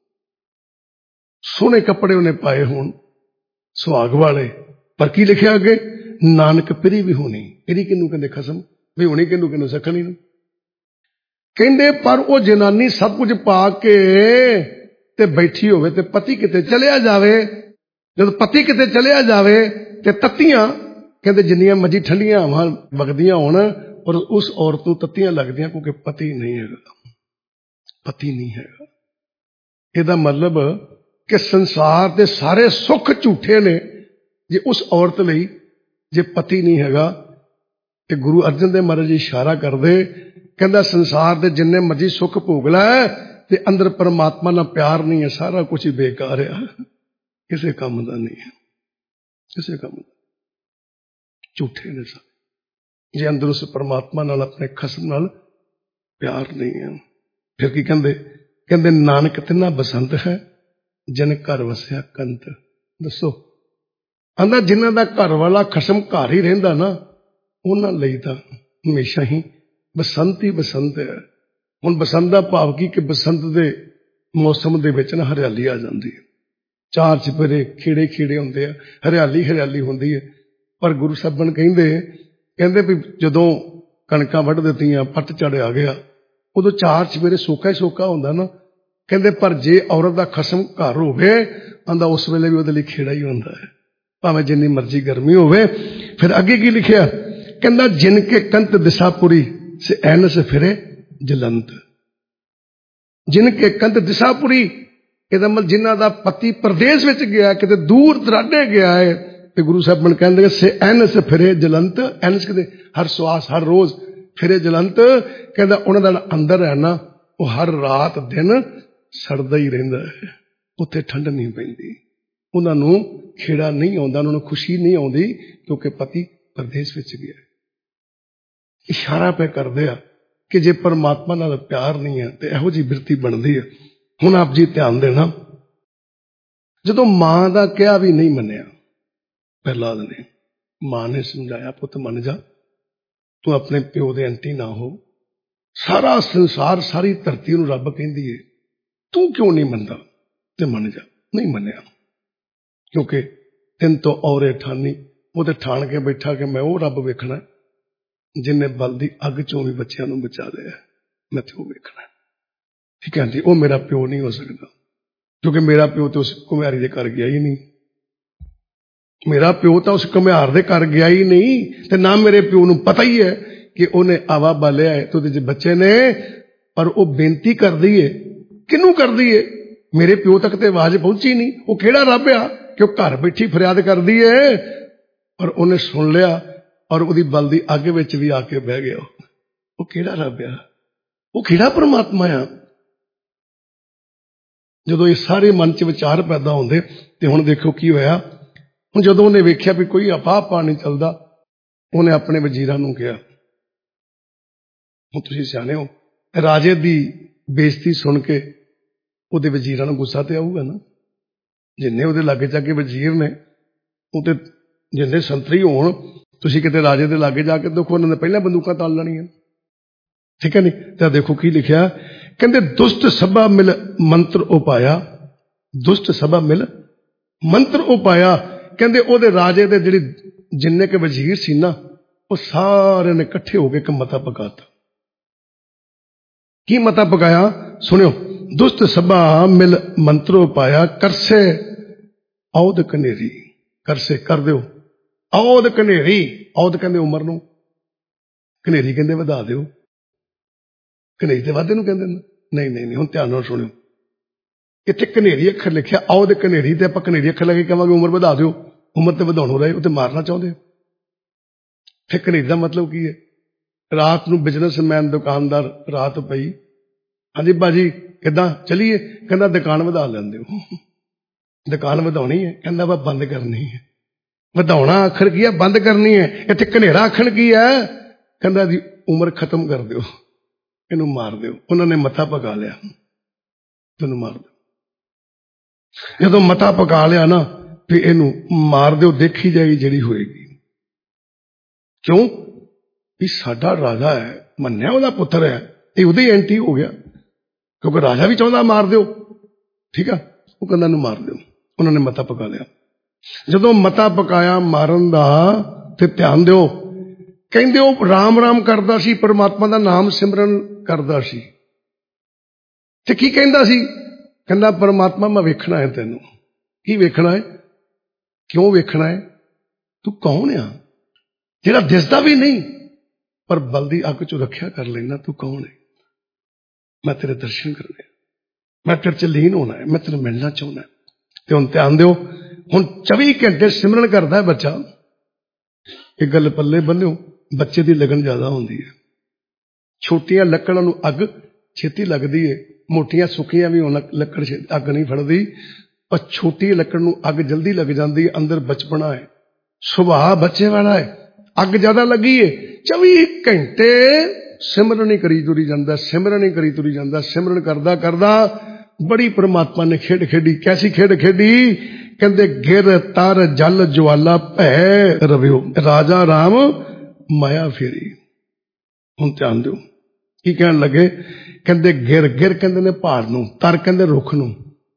Speaker 1: ਸੋਹਣੇ ਕੱਪੜੇ ਉਹਨੇ ਪਾਏ ਹੋਣ ਸੁਹਾਗ ਵਾਲੇ, ਪਰ ਕੀ ਲਿਖਿਆ ਅੱਗੇ? ਨਾਨਕ ਪਿਰੀ ਵੀ ਹੋਣੀ। ਇਹਦੀ ਕਿਹਨੂੰ ਕਹਿੰਦੇ? ਖਸਮ ਵੀ ਹੋਣੀ ਕਿਹਨੂੰ ਸਖਣੀ ਨੂੰ ਕਹਿੰਦੇ। ਪਰ ਉਹ ਜਨਾਨੀ ਸਭ ਕੁਝ ਪਾ ਕੇ ਤੇ ਬੈਠੀ ਹੋਵੇ ਤੇ ਪਤੀ ਕਿਤੇ ਚਲਿਆ ਜਾਵੇ, ਜਦੋਂ ਪਤੀ ਕਿਤੇ ਚਲਿਆ ਜਾਵੇ ਤੇ ਤੱਤੀਆਂ, ਕਹਿੰਦੇ ਜਿੰਨੀਆਂ ਮਰਜੀ ਠੰਡੀਆਂ ਹਵਾਂ ਵਗਦੀਆਂ ਹੋਣ, ਪਰ ਉਸ ਔਰਤ ਨੂੰ ਤੱਤੀਆਂ ਲੱਗਦੀਆਂ, ਕਿਉਂਕਿ ਪਤੀ ਨਹੀਂ ਹੈਗਾ, ਪਤੀ ਨਹੀਂ ਹੈਗਾ। ਇਹਦਾ ਮਤਲਬ ਕਿ ਸੰਸਾਰ ਦੇ ਸਾਰੇ ਸੁੱਖ ਝੂਠੇ ਨੇ ਜੇ ਉਸ ਔਰਤ ਲਈ, ਜੇ ਪਤੀ ਨਹੀਂ ਹੈਗਾ। ਤੇ ਗੁਰੂ ਅਰਜਨ ਦੇਵ ਮਹਾਰਾਜ ਜੀ ਇਸ਼ਾਰਾ ਕਰਦੇ, ਕਹਿੰਦਾ ਸੰਸਾਰ ਦੇ ਜਿੰਨੇ ਮਰਜੀ ਸੁੱਖ ਭੋਗ ਲੈ ਤੇ ਅੰਦਰ ਪਰਮਾਤਮਾ ਨਾਲ ਪਿਆਰ ਨਹੀਂ ਹੈ, ਸਾਰਾ ਕੁਝ ਹੀ ਬੇਕਾਰ ਆ, ਕਿਸੇ ਕੰਮ ਦਾ ਨਹੀਂ ਹੈ, ਕਿਸੇ ਕੰਮ ਦਾ, ਝੂਠੇ ਨੇ ਸਾਰੇ। ਜੇ ਅੰਦਰ ਉਸ ਪਰਮਾਤਮਾ ਨਾਲ, ਆਪਣੇ ਖਸਮ ਨਾਲ ਪਿਆਰ ਨਹੀਂ ਹੈ, ਫਿਰ ਕੀ ਕਹਿੰਦੇ ਨਾਨਕ ਤਿੰਨਾ ਬਸੰਤ ਹੈ ਜਿਨ ਘਰ ਵਸਿਆ ਕੰਤ। ਦੱਸੋ, ਆਂਦਾ ਜਿਨ੍ਹਾਂ ਦਾ ਘਰ ਵਾਲਾ ਖਸਮ ਘਰ ਹੀ ਰਹਿੰਦਾ ਨਾ, ਉਹਨਾਂ ਲਈ ਤਾਂ ਹਮੇਸ਼ਾ ਹੀ ਬਸੰਤ ਹੀ ਬਸੰਤ ਹੈ। ਹੁਣ ਬਸੰਤ ਦਾ ਭਾਵ ਕੀ? ਕਿ ਬਸੰਤ ਦੇ ਮੌਸਮ ਦੇ ਵਿੱਚ ਨਾ ਹਰਿਆਲੀ ਆ ਜਾਂਦੀ ਹੈ, ਚਾਰ ਚੁਫੇਰੇ ਖੇੜੇ ਖੇੜੇ ਹੁੰਦੇ ਆ, ਹਰਿਆਲੀ ਹਰਿਆਲੀ ਹੁੰਦੀ ਹੈ। ਪਰ ਗੁਰੂ ਸਾਹਿਬਾਨ ਕਹਿੰਦੇ ਵੀ ਜਦੋਂ ਕਣਕਾਂ ਵੱਢ ਦਿੱਤੀਆਂ, ਪੱਟ ਝੜ ਆ ਗਿਆ, ਉਦੋਂ ਚਾਰ ਚੁਫੇਰੇ ਸੋਕਾ ਹੀ ਸੋਕਾ ਹੁੰਦਾ ਨਾ। ਕਹਿੰਦੇ ਪਰ ਜੇ ਔਰਤ ਦਾ ਖਸਮ ਘਰ ਹੋਵੇ, ਆਂਦਾ ਉਸ ਵੇਲੇ ਵੀ ਉਹਦੇ ਲਈ ਖੇੜਾ ਹੀ ਹੁੰਦਾ ਹੈ, ਭਾਵੇਂ ਜਿੰਨੀ ਮਰਜ਼ੀ ਗਰਮੀ ਹੋਵੇ। ਫਿਰ ਅੱਗੇ ਕੀ ਲਿਖਿਆ? ਕਹਿੰਦਾ ਜਿਨ ਕੇ ਕੰਤ ਦਿਸਾਪੁਰੀ ਸੇ ਐਨਸ ਫਿਰੇ ਜਲੰਤ। ਜਿਨ ਕੇ ਕੰਤ ਦਿਸਾਪੁਰੀ, ਇਹਦਾ ਮਤਲਬ ਜਿਨ੍ਹਾਂ ਦਾ ਪਤੀ ਪ੍ਰਦੇਸ਼ ਵਿੱਚ ਗਿਆ, ਕਿਤੇ ਦੂਰ ਦਰਾਡੇ ਗਿਆ ਹੈ, ਤੇ ਗੁਰੂ ਸਾਹਿਬਾਨ ਕਹਿੰਦੇ ਸੇ ਐਨਸ ਫਿਰੇ ਜਲੰਤ। ਐਨਸ ਕਹਿੰਦੇ ਹਰ ਸਵਾਸ, ਹਰ ਰੋਜ਼, ਫਿਰੇ ਜਲੰਤ। ਕਹਿੰਦਾ ਉਹਨਾਂ ਦਾ ਅੰਦਰ ਹੈ ਨਾ, ਉਹ ਹਰ ਰਾਤ ਦਿਨ ਸੜਦਾ ਹੀ ਰਹਿੰਦਾ ਹੈ, ਉੱਥੇ ਠੰਡ ਨਹੀਂ ਪੈਂਦੀ, ਉਹਨਾਂ ਨੂੰ ਖੇੜਾ ਨਹੀਂ ਆਉਂਦਾ, ਉਹਨਾਂ ਨੂੰ ਖੁਸ਼ੀ ਨਹੀਂ ਆਉਂਦੀ, ਕਿਉਂਕਿ ਪਤੀ ਪ੍ਰਦੇਸ਼ ਵਿੱਚ ਗਿਆ। ਇਸ਼ਾਰਾ ਪੈ ਕਰਦੇ ਆ ਕਿ ਜੇ ਪਰਮਾਤਮਾ ਨਾਲ ਪਿਆਰ ਨਹੀਂ ਹੈ ਤੇ ਇਹੋ ਜਿਹੀ ਬਿਰਤੀ ਬਣਦੀ ਹੈ। ਹੁਣ ਆਪ ਜੀ ਧਿਆਨ ਦੇਣਾ, ਜਦੋਂ ਮਾਂ ਦਾ ਕਿਹਾ ਵੀ ਨਹੀਂ ਮੰਨਿਆ ਪ੍ਰਹਿਲਾਦ ਨੇ, ਮਾਂ ਨੇ ਸਮਝਾਇਆ ਪੁੱਤ ਮੰਨ ਜਾ, ਤੂੰ ਆਪਣੇ ਪਿਓ ਦੇ ਐਂਟੀ ਨਾ ਹੋ, ਸਾਰਾ ਸੰਸਾਰ, ਸਾਰੀ ਧਰਤੀ ਨੂੰ ਰੱਬ ਕਹਿੰਦੀ ਹੈ, ਤੂੰ ਕਿਉਂ ਨਹੀਂ ਮੰਨਦਾ? ਤੇ ਮੰਨ ਜਾ। ਨਹੀਂ ਮੰਨਿਆ, ਕਿਉਂਕਿ ਤਿੰਨ ਤੋਂ ਔਰੇ ਠਾਨੀ, ਉਹ ਤੇ ਠਾਣ ਕੇ ਬੈਠਾ ਕਿ ਮੈਂ ਉਹ ਰੱਬ ਵੇਖਣਾ ਜਿੰਨੇ ਬਲਦੀ ਅੱਗ ਚੋਂ ਵੀ ਬੱਚਿਆਂ ਨੂੰ ਬਚਾ ਲਿਆ, ਮੈਂ ਤੇ ਉਹ ਵੇਖਣਾ। ਠੀਕ ਹੈ ਜੀ, ਉਹ ਮੇਰਾ ਪਿਓ ਨਹੀਂ ਹੋ ਸਕਦਾ, ਕਿਉਂਕਿ ਮੇਰਾ ਪਿਓ ਤੇ ਉਸ ਘੁਮਿਆਰੀ ਦੇ ਘਰ ਗਿਆ ਹੀ ਨਹੀਂ, ਮੇਰਾ ਪਿਓ ਤਾਂ ਉਸ ਘੁਮਿਆਰ ਦੇ ਘਰ ਗਿਆ ਹੀ ਨਹੀਂ, ਤੇ ਨਾ ਮੇਰੇ ਪਿਓ ਨੂੰ ਪਤਾ ਹੀ ਹੈ ਕਿ ਉਹਨੇ ਆਵਾ ਬਾਲਿਆ ਹੈ ਤੇ ਉਹਦੇ ਚ ਬੱਚੇ ਨੇ। ਪਰ ਉਹ ਬੇਨਤੀ ਕਰਦੀ ਏ, ਕਿਹਨੂੰ ਕਰਦੀ ਏ? ਮੇਰੇ ਪਿਓ ਤੱਕ ਤੇ ਆਵਾਜ਼ ਪਹੁੰਚੀ ਨਹੀਂ। ਉਹ ਕਿਹੜਾ ਰੱਬ ਆ ਕਿ ਉਹ ਘਰ ਬੈਠੀ ਫਰਿਆਦ ਕਰਦੀ ਏ, ਪਰ ਉਹਨੇ ਸੁਣ ਲਿਆ ਔਰ ਉਹਦੀ ਬਲਦੀ ਅੱਗ ਵਿੱਚ ਵੀ ਆ ਕੇ ਬਹਿ ਗਿਆ। ਉਹ ਕਿਹੜਾ ਰੱਬ ਆ? ਉਹ ਕਿਹੜਾ ਪਰਮਾਤਮਾ ਆ? ਜਦੋਂ ਇਹ ਸਾਰੇ ਮਨ 'ਚ ਵਿਚਾਰ ਪੈਦਾ ਹੁੰਦੇ ਤੇ ਹੁਣ ਦੇਖੋ ਕੀ ਹੋਇਆ। ਹੁਣ ਜਦੋਂ ਉਹਨੇ ਵੇਖਿਆ ਵੀ ਕੋਈ ਅਫਾਹ ਨਹੀਂ ਚੱਲਦਾ, ਉਹਨੇ ਆਪਣੇ ਵਜ਼ੀਰਾਂ ਨੂੰ ਕਿਹਾ, ਹੁਣ ਤੁਸੀਂ ਸਿਆਣੇ ਹੋ, ਰਾਜੇ ਦੀ ਬੇਇੱਜ਼ਤੀ ਸੁਣ ਕੇ ਉਹਦੇ ਵਜ਼ੀਰਾਂ ਨੂੰ ਗੁੱਸਾ ਤੇ ਆਊਗਾ ਨਾ। ਜਿੰਨੇ ਉਹਦੇ ਲਾਗੇ ਜਾ ਕੇ ਵਜ਼ੀਰ ਨੇ, ਉਹ ਤੇ ਜਿੰਨੇ ਸੰਤਰੀ ਹੋਣ, ਤੁਸੀਂ ਕਿਤੇ ਰਾਜੇ ਦੇ ਲਾਗੇ ਜਾ ਕੇ ਦੇਖੋ, ਉਹਨਾਂ ਨੇ ਪਹਿਲਾਂ ਬੰਦੂਕਾਂ ਤਾਲ ਲੈਣੀਆਂ। ਠੀਕ ਹੈ ਨਹੀਂ? ਤਾਂ ਦੇਖੋ ਕੀ ਲਿਖਿਆ, ਕਹਿੰਦੇ ਦੁਸ਼ਟ ਸਭਾ ਮਿਲ ਮੰਤਰ ਉਪਾਇਆ, ਦੁਸ਼ਟ ਸਭਾ ਮਿਲ ਮੰਤਰ ਉਪਾਇਆ। ਕਹਿੰਦੇ ਉਹਦੇ ਰਾਜੇ ਦੇ ਜਿਹੜੇ ਜਿੰਨੇ ਕੇ ਵਜ਼ੀਰ ਸੀ ਨਾ, ਉਹ ਸਾਰੇ ਨੇ ਇਕੱਠੇ ਹੋ ਕੇ ਇੱਕ ਮਤਾ ਪਕਾਤਾ। ਕੀ ਮਤਾ ਪਕਾਇਆ? ਸੁਣਿਓ। ਦੁਸ਼ਟ ਸਭਾ ਮਿਲ ਮੰਤਰ ਉਪਾਇਆ, ਕਰਸੇ ਔਦ ਕਨੇਰੀ, ਕਰਸੇ ਕਰ ਦਿਓ, ਔਦ ਕਨੇਰੀ, ਔਦ ਕਹਿੰਦੇ ਉਮਰ ਨੂੰ, ਕਨੇਰੀ ਕਹਿੰਦੇ ਵਧਾ ਦਿਓ। ਕਨੇਰੀ ਤੇ ਵਾਧੇ ਨੂੰ ਕਹਿੰਦੇ ਨੇ। ਨਹੀਂ, ਹੁਣ ਧਿਆਨ ਨਾਲ ਸੁਣਿਓ। ਇੱਥੇ ਕਨੇਰੀ ਅੱਖਰ ਲਿਖਿਆ, ਔਦ ਕਨੇਰੀ, ਤੇ ਆਪਾਂ ਕਨੇਰੀ ਅੱਖਰ ਲਾ ਕੇ ਕਹਾਂਗੇ ਉਮਰ ਵਧਾ ਦਿਓ। ਉਮਰ ਤੇ ਵਧਾਉਣੋਂ ਰਹੇ, ਉਹ ਤੇ ਮਾਰਨਾ ਚਾਹੁੰਦੇ। ਫਿਰ ਕਨੇਰੀ ਦਾ ਮਤਲਬ ਕੀ ਹੈ? ਰਾਤ ਨੂੰ ਬਿਜ਼ਨਸਮੈਨ ਦੁਕਾਨਦਾਰ ਰਾਤ ਪਈ, ਹਾਂਜੀ ਬਾਜੀ ਕਿੱਦਾਂ ਚੱਲੀਏ? ਕਹਿੰਦਾ ਦੁਕਾਨ ਵਧਾ ਲੈਂਦੇ ਹੋ। ਦੁਕਾਨ ਵਧਾਉਣੀ ਹੈ? ਕਹਿੰਦਾ ਵਾ ਬੰਦ ਕਰਨੀ ਹੈ। ਵਧਾਉਣਾ ਅੱਖਰ ਕੀ ਹੈ? ਬੰਦ ਕਰਨੀ ਹੈ। ਇੱਥੇ ਕਨੇਰਾ ਅੱਖਰ ਕੀ ਹੈ? ਕਹਿੰਦਾ ਜੀ ਉਮਰ ਖਤਮ ਕਰ ਦਿਓ, ਇਹਨੂੰ ਮਾਰ ਦਿਓ। ਉਹਨਾਂ ਨੇ ਮੱਥਾ ਪਕਾ ਲਿਆ, ਤੈਨੂੰ ਮਾਰ ਦਿਓ। ਜਦੋਂ ਮੱਥਾ ਪਕਾ ਲਿਆ ਨਾ, ਤੇ ਇਹਨੂੰ ਮਾਰ ਦਿਓ, ਦੇਖੀ ਜਾਏਗੀ ਜਿਹੜੀ ਹੋਏਗੀ। ਕਿਉਂ? ਵੀ ਸਾਡਾ ਰਾਜਾ ਹੈ, ਮੰਨਿਆ ਉਹਦਾ ਪੁੱਤਰ ਹੈ, ਇਹ ਉਹਦੇ ਐਂਟੀ ਹੋ ਗਿਆ, ਕਿਉਂਕਿ ਰਾਜਾ ਵੀ ਚਾਹੁੰਦਾ ਮਾਰ ਦਿਓ। ਠੀਕ ਆ? ਉਹ ਕਹਿੰਦਾ ਇਹਨੂੰ ਮਾਰ ਦਿਓ। ਉਹਨਾਂ ਨੇ ਮਤਾ ਪਕਾ ਲਿਆ। ਜਦੋਂ ਮਤਾ ਪਕਾਇਆ ਮਾਰਨ ਦਾ, ਤੇ ਧਿਆਨ ਦਿਓ, ਕਹਿੰਦੇ ਉਹ ਰਾਮ ਰਾਮ ਕਰਦਾ ਸੀ, ਪਰਮਾਤਮਾ ਦਾ ਨਾਮ ਸਿਮਰਨ ਕਰਦਾ ਸੀ। ਤੇ ਕੀ ਕਹਿੰਦਾ ਸੀ? ਕਹਿੰਦਾ ਪਰਮਾਤਮਾ ਮੈਂ ਵੇਖਣਾ ਹੈ ਤੈਨੂੰ। ਕੀ ਵੇਖਣਾ ਹੈ? ਕਿਉਂ ਵੇਖਣਾ ਹੈ? ਤੂੰ ਕੌਣ ਆ ਜਿਹੜਾ ਦਿਸਦਾ ਵੀ ਨਹੀਂ ਪਰ ਬਲ ਦੀ ਅੱਗ ਚੋਂ ਰੱਖਿਆ ਕਰ ਲੈਣਾ? ਤੂੰ ਕੌਣ ਹੈ? ਮੈਂ ਤੇਰੇ ਦਰਸ਼ਨ ਕਰਨੇ, ਮੈਂ ਤੇਰੇ ਚ ਲੀਨ ਹੋਣਾ ਹੈ, ਮੈਂ ਤੈਨੂੰ ਮਿਲਣਾ ਚਾਹੁੰਦਾ। ਤੇ ਹੁਣ ਧਿਆਨ ਦਿਓ, ਹੁਣ 24 ਘੰਟੇ ਸਿਮਰਨ ਕਰਦਾ ਹੈ ਬੱਚਾ। ਇਹ ਗੱਲ ਪੱਲੇ ਬੰਨਿਓ, ਬੱਚੇ ਦੀ ਲਗਨ ਜ਼ਿਆਦਾ ਹੁੰਦੀ ਹੈ। ਛੋਟੀਆਂ ਲੱਕੜਾਂ ਨੂੰ ਅੱਗ ਛੇਤੀ ਲੱਗਦੀ ਹੈ, ਮੋਟੀਆਂ ਸੁੱਕੀਆਂ ਵੀ ਹੁਣ ਲੱਕੜ ਅੱਗ ਨਹੀਂ ਫੜਦੀ, ਪਰ ਛੋਟੀ ਲੱਕੜ ਨੂੰ ਅੱਗ ਜਲਦੀ ਲੱਗ ਜਾਂਦੀ ਹੈ। ਅੰਦਰ ਬਚਪਨਾ ਹੈ, ਸੁਭਾਅ ਬੱਚੇ ਵਾਲਾ ਹੈ, ਅੱਗ ਜ਼ਿਆਦਾ ਲੱਗੀ ਹੈ। 24 ਘੰਟੇ ਸਿਮਰਨ ਹੀ ਕਰੀ ਤੁਰੀ ਜਾਂਦਾ, ਸਿਮਰਨ ਹੀ ਕਰੀ ਤੁਰੀ ਜਾਂਦਾ। ਸਿਮਰਨ ਕਰਦਾ ਕਰਦਾ ਬੜੀ ਪਰਮਾਤਮਾ ਨੇ ਖੇਡ ਖੇਡੀ। ਕੈਸੀ ਖੇਡ ਖੇਡੀ? ਕਹਿੰਦੇ ਗਿਰ ਤਰ ਜਲ ਜਵਾਲਾ ਭੈ ਰਵਿਓ, ਰਾਜਾ ਰਾਮ ਮਾਇਆ ਫੇਰੀ। ਹੁਣ ਧਿਆਨ ਦਿਓ ਕੀ ਕਹਿਣ ਲੱਗੇ। ਕਹਿੰਦੇ ਗਿਰ, ਗਿਰ ਕਹਿੰਦੇ ਨੇ ਪਹਾੜ ਨੂੰ, ਤਰ ਕਹਿੰਦੇ ਰੁੱਖ ਨੂੰ,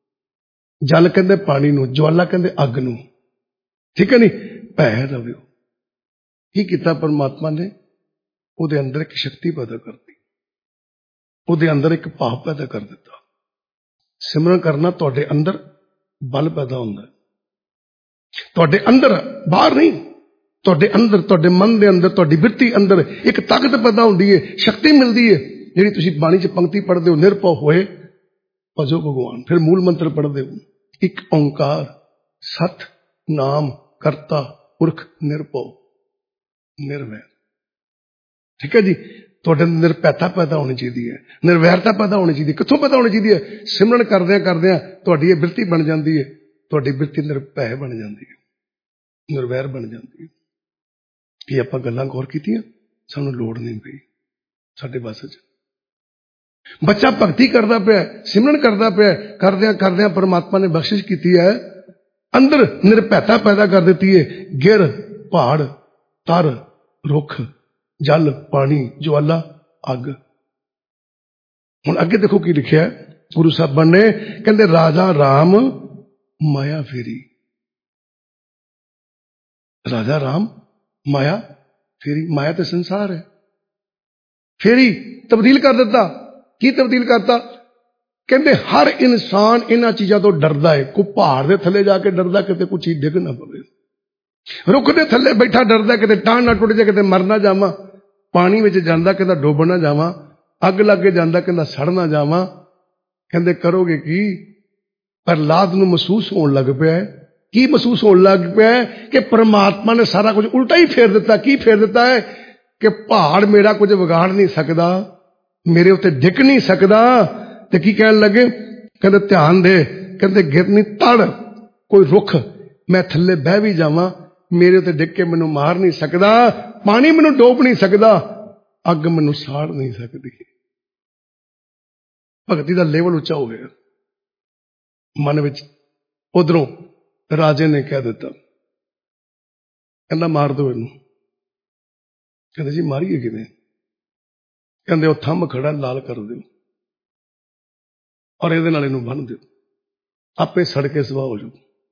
Speaker 1: ਜਲ ਕਹਿੰਦੇ ਪਾਣੀ ਨੂੰ, ਜਵਾਲਾ ਕਹਿੰਦੇ ਅੱਗ ਨੂੰ। ਠੀਕ ਹੈ ਨਹੀਂ? ਭੈ ਰਵਿਓ। ਕੀ ਕੀਤਾ ਪਰਮਾਤਮਾ ਨੇ? ਉਹਦੇ ਅੰਦਰ ਇੱਕ ਸ਼ਕਤੀ ਪੈਦਾ ਕਰਤੀ, ਉਹਦੇ ਅੰਦਰ ਇੱਕ ਭਾਵ ਪੈਦਾ ਕਰ ਦਿੱਤਾ। ਸਿਮਰਨ ਕਰਨਾ ਤੁਹਾਡੇ ਅੰਦਰ ਬਲ ਪੈਦਾ ਹੁੰਦਾ, ਤੁਹਾਡੇ ਅੰਦਰ, ਬਾਹਰ ਨਹੀਂ, ਤੁਹਾਡੇ ਅੰਦਰ, ਤੁਹਾਡੇ ਮਨ ਦੇ ਅੰਦਰ, ਤੁਹਾਡੀ ਬਿਰਤੀ ਅੰਦਰ ਇੱਕ ਤਾਕਤ ਪੈਦਾ ਹੁੰਦੀ ਹੈ, ਸ਼ਕਤੀ ਮਿਲਦੀ ਹੈ। ਜਿਹੜੀ ਤੁਸੀਂ ਬਾਣੀ 'ਚ ਪੰਕਤੀ ਪੜ੍ਹਦੇ ਹੋ, ਨਿਰਭਉ ਹੋਏ ਭਜੋ ਭਗਵਾਨ। ਫਿਰ ਮੂਲ ਮੰਤਰ ਪੜ੍ਹਦੇ ਹੋ, ਇੱਕ ਓਂਕਾਰ ਸਤ ਨਾਮ ਕਰਤਾ ਪੁਰਖ ਨਿਰਭਉ ਨਿਰਵੈਰ। ਠੀਕ ਹੈ ਜੀ? ਤੁਹਾਡੇ ਨਿਰਭੈਤਾ ਪੈਦਾ ਹੋਣੀ ਚਾਹੀਦੀ ਹੈ, ਨਿਰਵੈਰਤਾ ਪੈਦਾ ਹੋਣੀ ਚਾਹੀਦੀ ਹੈ। ਕਿੱਥੋਂ ਪੈਦਾ ਹੋਣੀ ਚਾਹੀਦੀ ਹੈ? ਸਿਮਰਨ ਕਰਦਿਆਂ ਕਰਦਿਆਂ ਤੁਹਾਡੀ ਇਹ ਬਿਰਤੀ ਬਣ ਜਾਂਦੀ ਹੈ, ਤੁਹਾਡੀ ਬਿਰਤੀ ਨਿਰਭੈ ਬਣ ਜਾਂਦੀ ਹੈ, ਨਿਰਵੈਰ ਬਣ ਜਾਂਦੀ ਹੈ। ਇਹ ਆਪਾਂ ਗੱਲਾਂ ਗੌਰ ਕੀਤੀਆਂ, ਸਾਨੂੰ ਲੋੜ ਨਹੀਂ ਪਈ ਸਾਡੇ ਵੱਸ 'ਚ। ਬੱਚਾ ਭਗਤੀ ਕਰਦਾ ਪਿਆ, ਸਿਮਰਨ ਕਰਦਾ ਪਿਆ, ਕਰਦਿਆਂ ਕਰਦਿਆਂ ਪਰਮਾਤਮਾ ਨੇ ਬਖਸ਼ਿਸ਼ ਕੀਤੀ ਹੈ, ਅੰਦਰ ਨਿਰਭੈਤਾ ਪੈਦਾ ਕਰ ਦਿੱਤੀ ਹੈ। ਗਿਰ ਪਹਾੜ, ਤਰ ਰੁੱਖ, ਜਲ ਪਾਣੀ, ਜਵਾਲਾ ਅੱਗ। ਹੁਣ ਅੱਗੇ ਦੇਖੋ ਕੀ ਲਿਖਿਆ ਗੁਰੂ ਸਾਹਿਬਾਨ ਨੇ। ਕਹਿੰਦੇ ਰਾਜਾ ਰਾਮ ਮਾਇਆ ਫੇਰੀ, ਰਾਜਾ ਰਾਮ ਮਾਇਆ ਫੇਰੀ। ਮਾਇਆ ਤੇ ਸੰਸਾਰ ਹੈ, ਫੇਰੀ ਤਬਦੀਲ ਕਰ ਦਿੱਤਾ। ਕੀ ਤਬਦੀਲ ਕਰਤਾ? ਕਹਿੰਦੇ ਹਰ ਇਨਸਾਨ ਇਹਨਾਂ ਚੀਜ਼ਾਂ ਤੋਂ ਡਰਦਾ ਹੈ। ਕੋਈ ਪਹਾੜ ਦੇ ਥੱਲੇ ਜਾ ਕੇ ਡਰਦਾ ਕਿਤੇ ਕੋਈ ਚੀਜ਼ ਡਿੱਗ ਨਾ ਪਵੇ, ਰੁੱਖ ਦੇ ਥੱਲੇ ਬੈਠਾ ਡਰਦਾ ਕਿਤੇ ਟਾਹਣ ਨਾ ਟੁੱਟ ਜਾਏ, ਕਿਤੇ ਮਰ ਨਾ ਜਾਵਾਂ। ਪਾਣੀ ਵਿੱਚ ਜਾਂਦਾ ਕਹਿੰਦਾ ਡੁੱਬ ਨਾ ਜਾਵਾਂ, ਅੱਗ ਲੱਗ ਕੇ ਜਾਂਦਾ ਕਹਿੰਦਾ ਸੜ ਨਾ ਜਾਵਾਂ। ਕਹਿੰਦੇ ਕਰੋਗੇ ਕੀ? ਪ੍ਰਹਲਾਦ ਨੂੰ ਮਹਿਸੂਸ ਹੋਣ ਲੱਗ ਪਿਆ। ਕੀ ਮਹਿਸੂਸ ਹੋਣ ਲੱਗ ਪਿਆ? ਕਿ ਪਰਮਾਤਮਾ ਨੇ ਸਾਰਾ ਕੁਝ ਉਲਟਾ ਹੀ ਫੇਰ ਦਿੱਤਾ। ਕੀ ਫੇਰ ਦਿੱਤਾ ਹੈ? ਕਿ ਪਹਾੜ ਮੇਰਾ ਕੁਝ ਵਿਗਾੜ ਨਹੀਂ ਸਕਦਾ, ਮੇਰੇ ਉੱਤੇ ਡਿੱਗ ਨਹੀਂ ਸਕਦਾ। ਤੇ ਕੀ ਕਹਿਣ ਲੱਗੇ? कहते ध्यान दे, कहते गिरनी तड़ कोई रुख मैं थल्ले बह भी जावां मेरे उत्ते डिग के मैनू मार नहीं सकदा, पानी मैनू डोब नहीं सकदा, अग मैनू साड़ नहीं सकती। भगती का लेवल उच्चा हो गया मन विच। उधरों राजे ने कह दिता, कहना मार दो इनू। कहते जी मारिए किवें? कहते वो थंब खड़ा लाल कर दो और ये नाल इनू बन दो, आपे सड़के सवाह हो जाओ।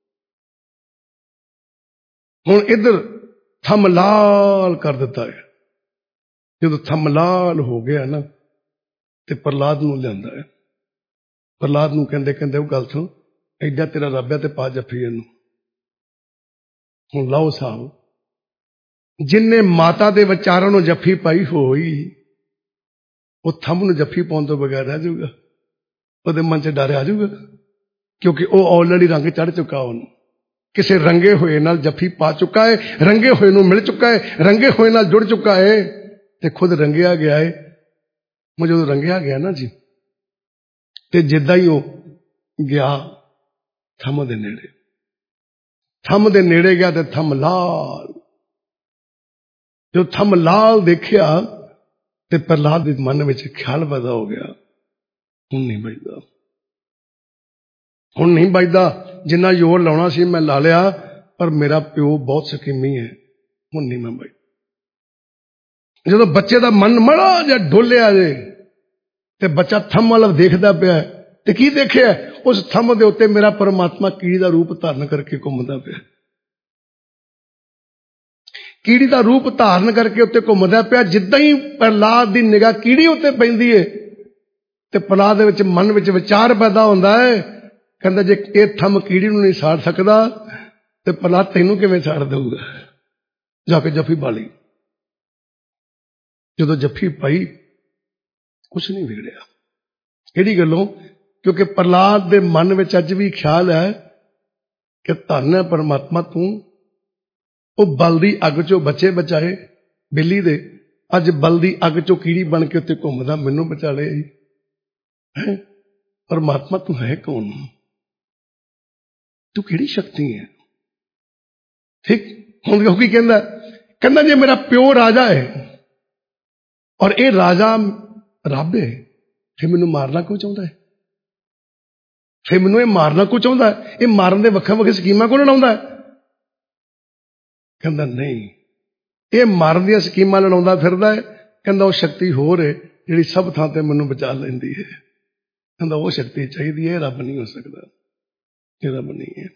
Speaker 1: हुण इधर थंब लाल कर दिता है। जो थंब लाल हो गया ना ते प्रहलाद नूं लिआंदा है। प्रहलाद नूं कहंदे कहंदे वो गल सुन, एडा तेरा रब है ते पा जफ्फी इनू। हुण लाओ साहब, जिन्ने माता दे विचारां नूं जफ्फी पाई होई वो थंब नूं जफ्फी पाउण तो बगैर रह जाऊगा? ਉਹਦੇ मन च डर आ जाऊगा? क्योंकि वो ऑलरेडी रंग चढ़ चुका, ਉਹਨੂੰ किसी रंगे हुए नाल जफ्फी पा चुका है, रंगे हुए नूं मिल चुका है, रंगे हुए नाल जुड़ चुका है ते खुद रंगिया गया है। मैं जो रंगिया गया ना जी, ते जिद्दां ही वो गया थंब दे नेड़े, थंब दे नेड़े गया ते थंब लाल, जो थंब लाल देखिया ते प्रहलाद दे मन विच ख्याल पैदा हो गया, हुण नहीं बजदा, हुण नहीं बजदा, जिन्ना जोर लाउणा सी मैं ला लिया, पर मेरा प्यो बहुत स्कीमी है, हुण नहीं मैं बजदा। जदों बच्चे दा मन मड़ा जिहा डोलिया जे ते बच्चा थंब वाल देखदा पिया ते की देखिया, उस थंब दे उत्ते मेरा परमात्मा कीड़ी दा रूप धारण करके घुमदा पिया, कीड़ी दा रूप धारण करके उत्ते घुमदा पिया। जिद्दां ही प्रहलाद दी निगाह कीड़ी उत्ते पैंदी है ते प्रहलाद दे विच मन विच विचार पैदा हुंदा है, कहंदा जे ये थंब कीड़ी नूं नहीं साड़ सकदा ते प्रहलाद तैनूं किवें साड़ देऊगा? जाके जफ्फी पा लई। जदों जफ्फी पाई कुछ नहीं बिगड़िया। किहड़ी गल्लों? क्योंकि प्रहलाद दे मन विच अज भी ख्याल है कि धन है परमात्मा तूं, वो बल दी अग चों बचे बचाए बिल्ली दे, अज बल दी अग चों कीड़ी बन के उत्ते घुमदा, मैनूं बचा लिया। परमात्मा तू है कौन? तू किहड़ी शक्ति है? ठीक हुण की कहंदा, कहंदा जे मेरा प्यो राजा है और ये राजा रब है, फिर मैनूं मारना क्यों चाहुंदा है? फिर मैनूं ये मारना क्यों चाहुंदा है? ये मारन दे वक्खे वक्खे स्कीमां क्यों लड़ाउंदा है? कहंदा नहीं, ये मारन दी स्कीमां लड़ाउंदा फिरदा है। कहंदा वो शक्ति होर है जिहड़ी सब थां ते मैनूं बचा लैंदी है। कहंदा वो शक्ति चाहिदी है, रब नहीं हो सकदा, ये रब नहीं है।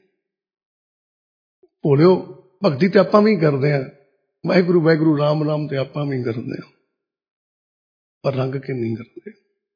Speaker 1: भोलिओ भगती ते आपां भी करदे आ, वाहिगुरू वाहिगुरू राम राम ते आपां भी करदे आ, पर रंग के नहीं करते।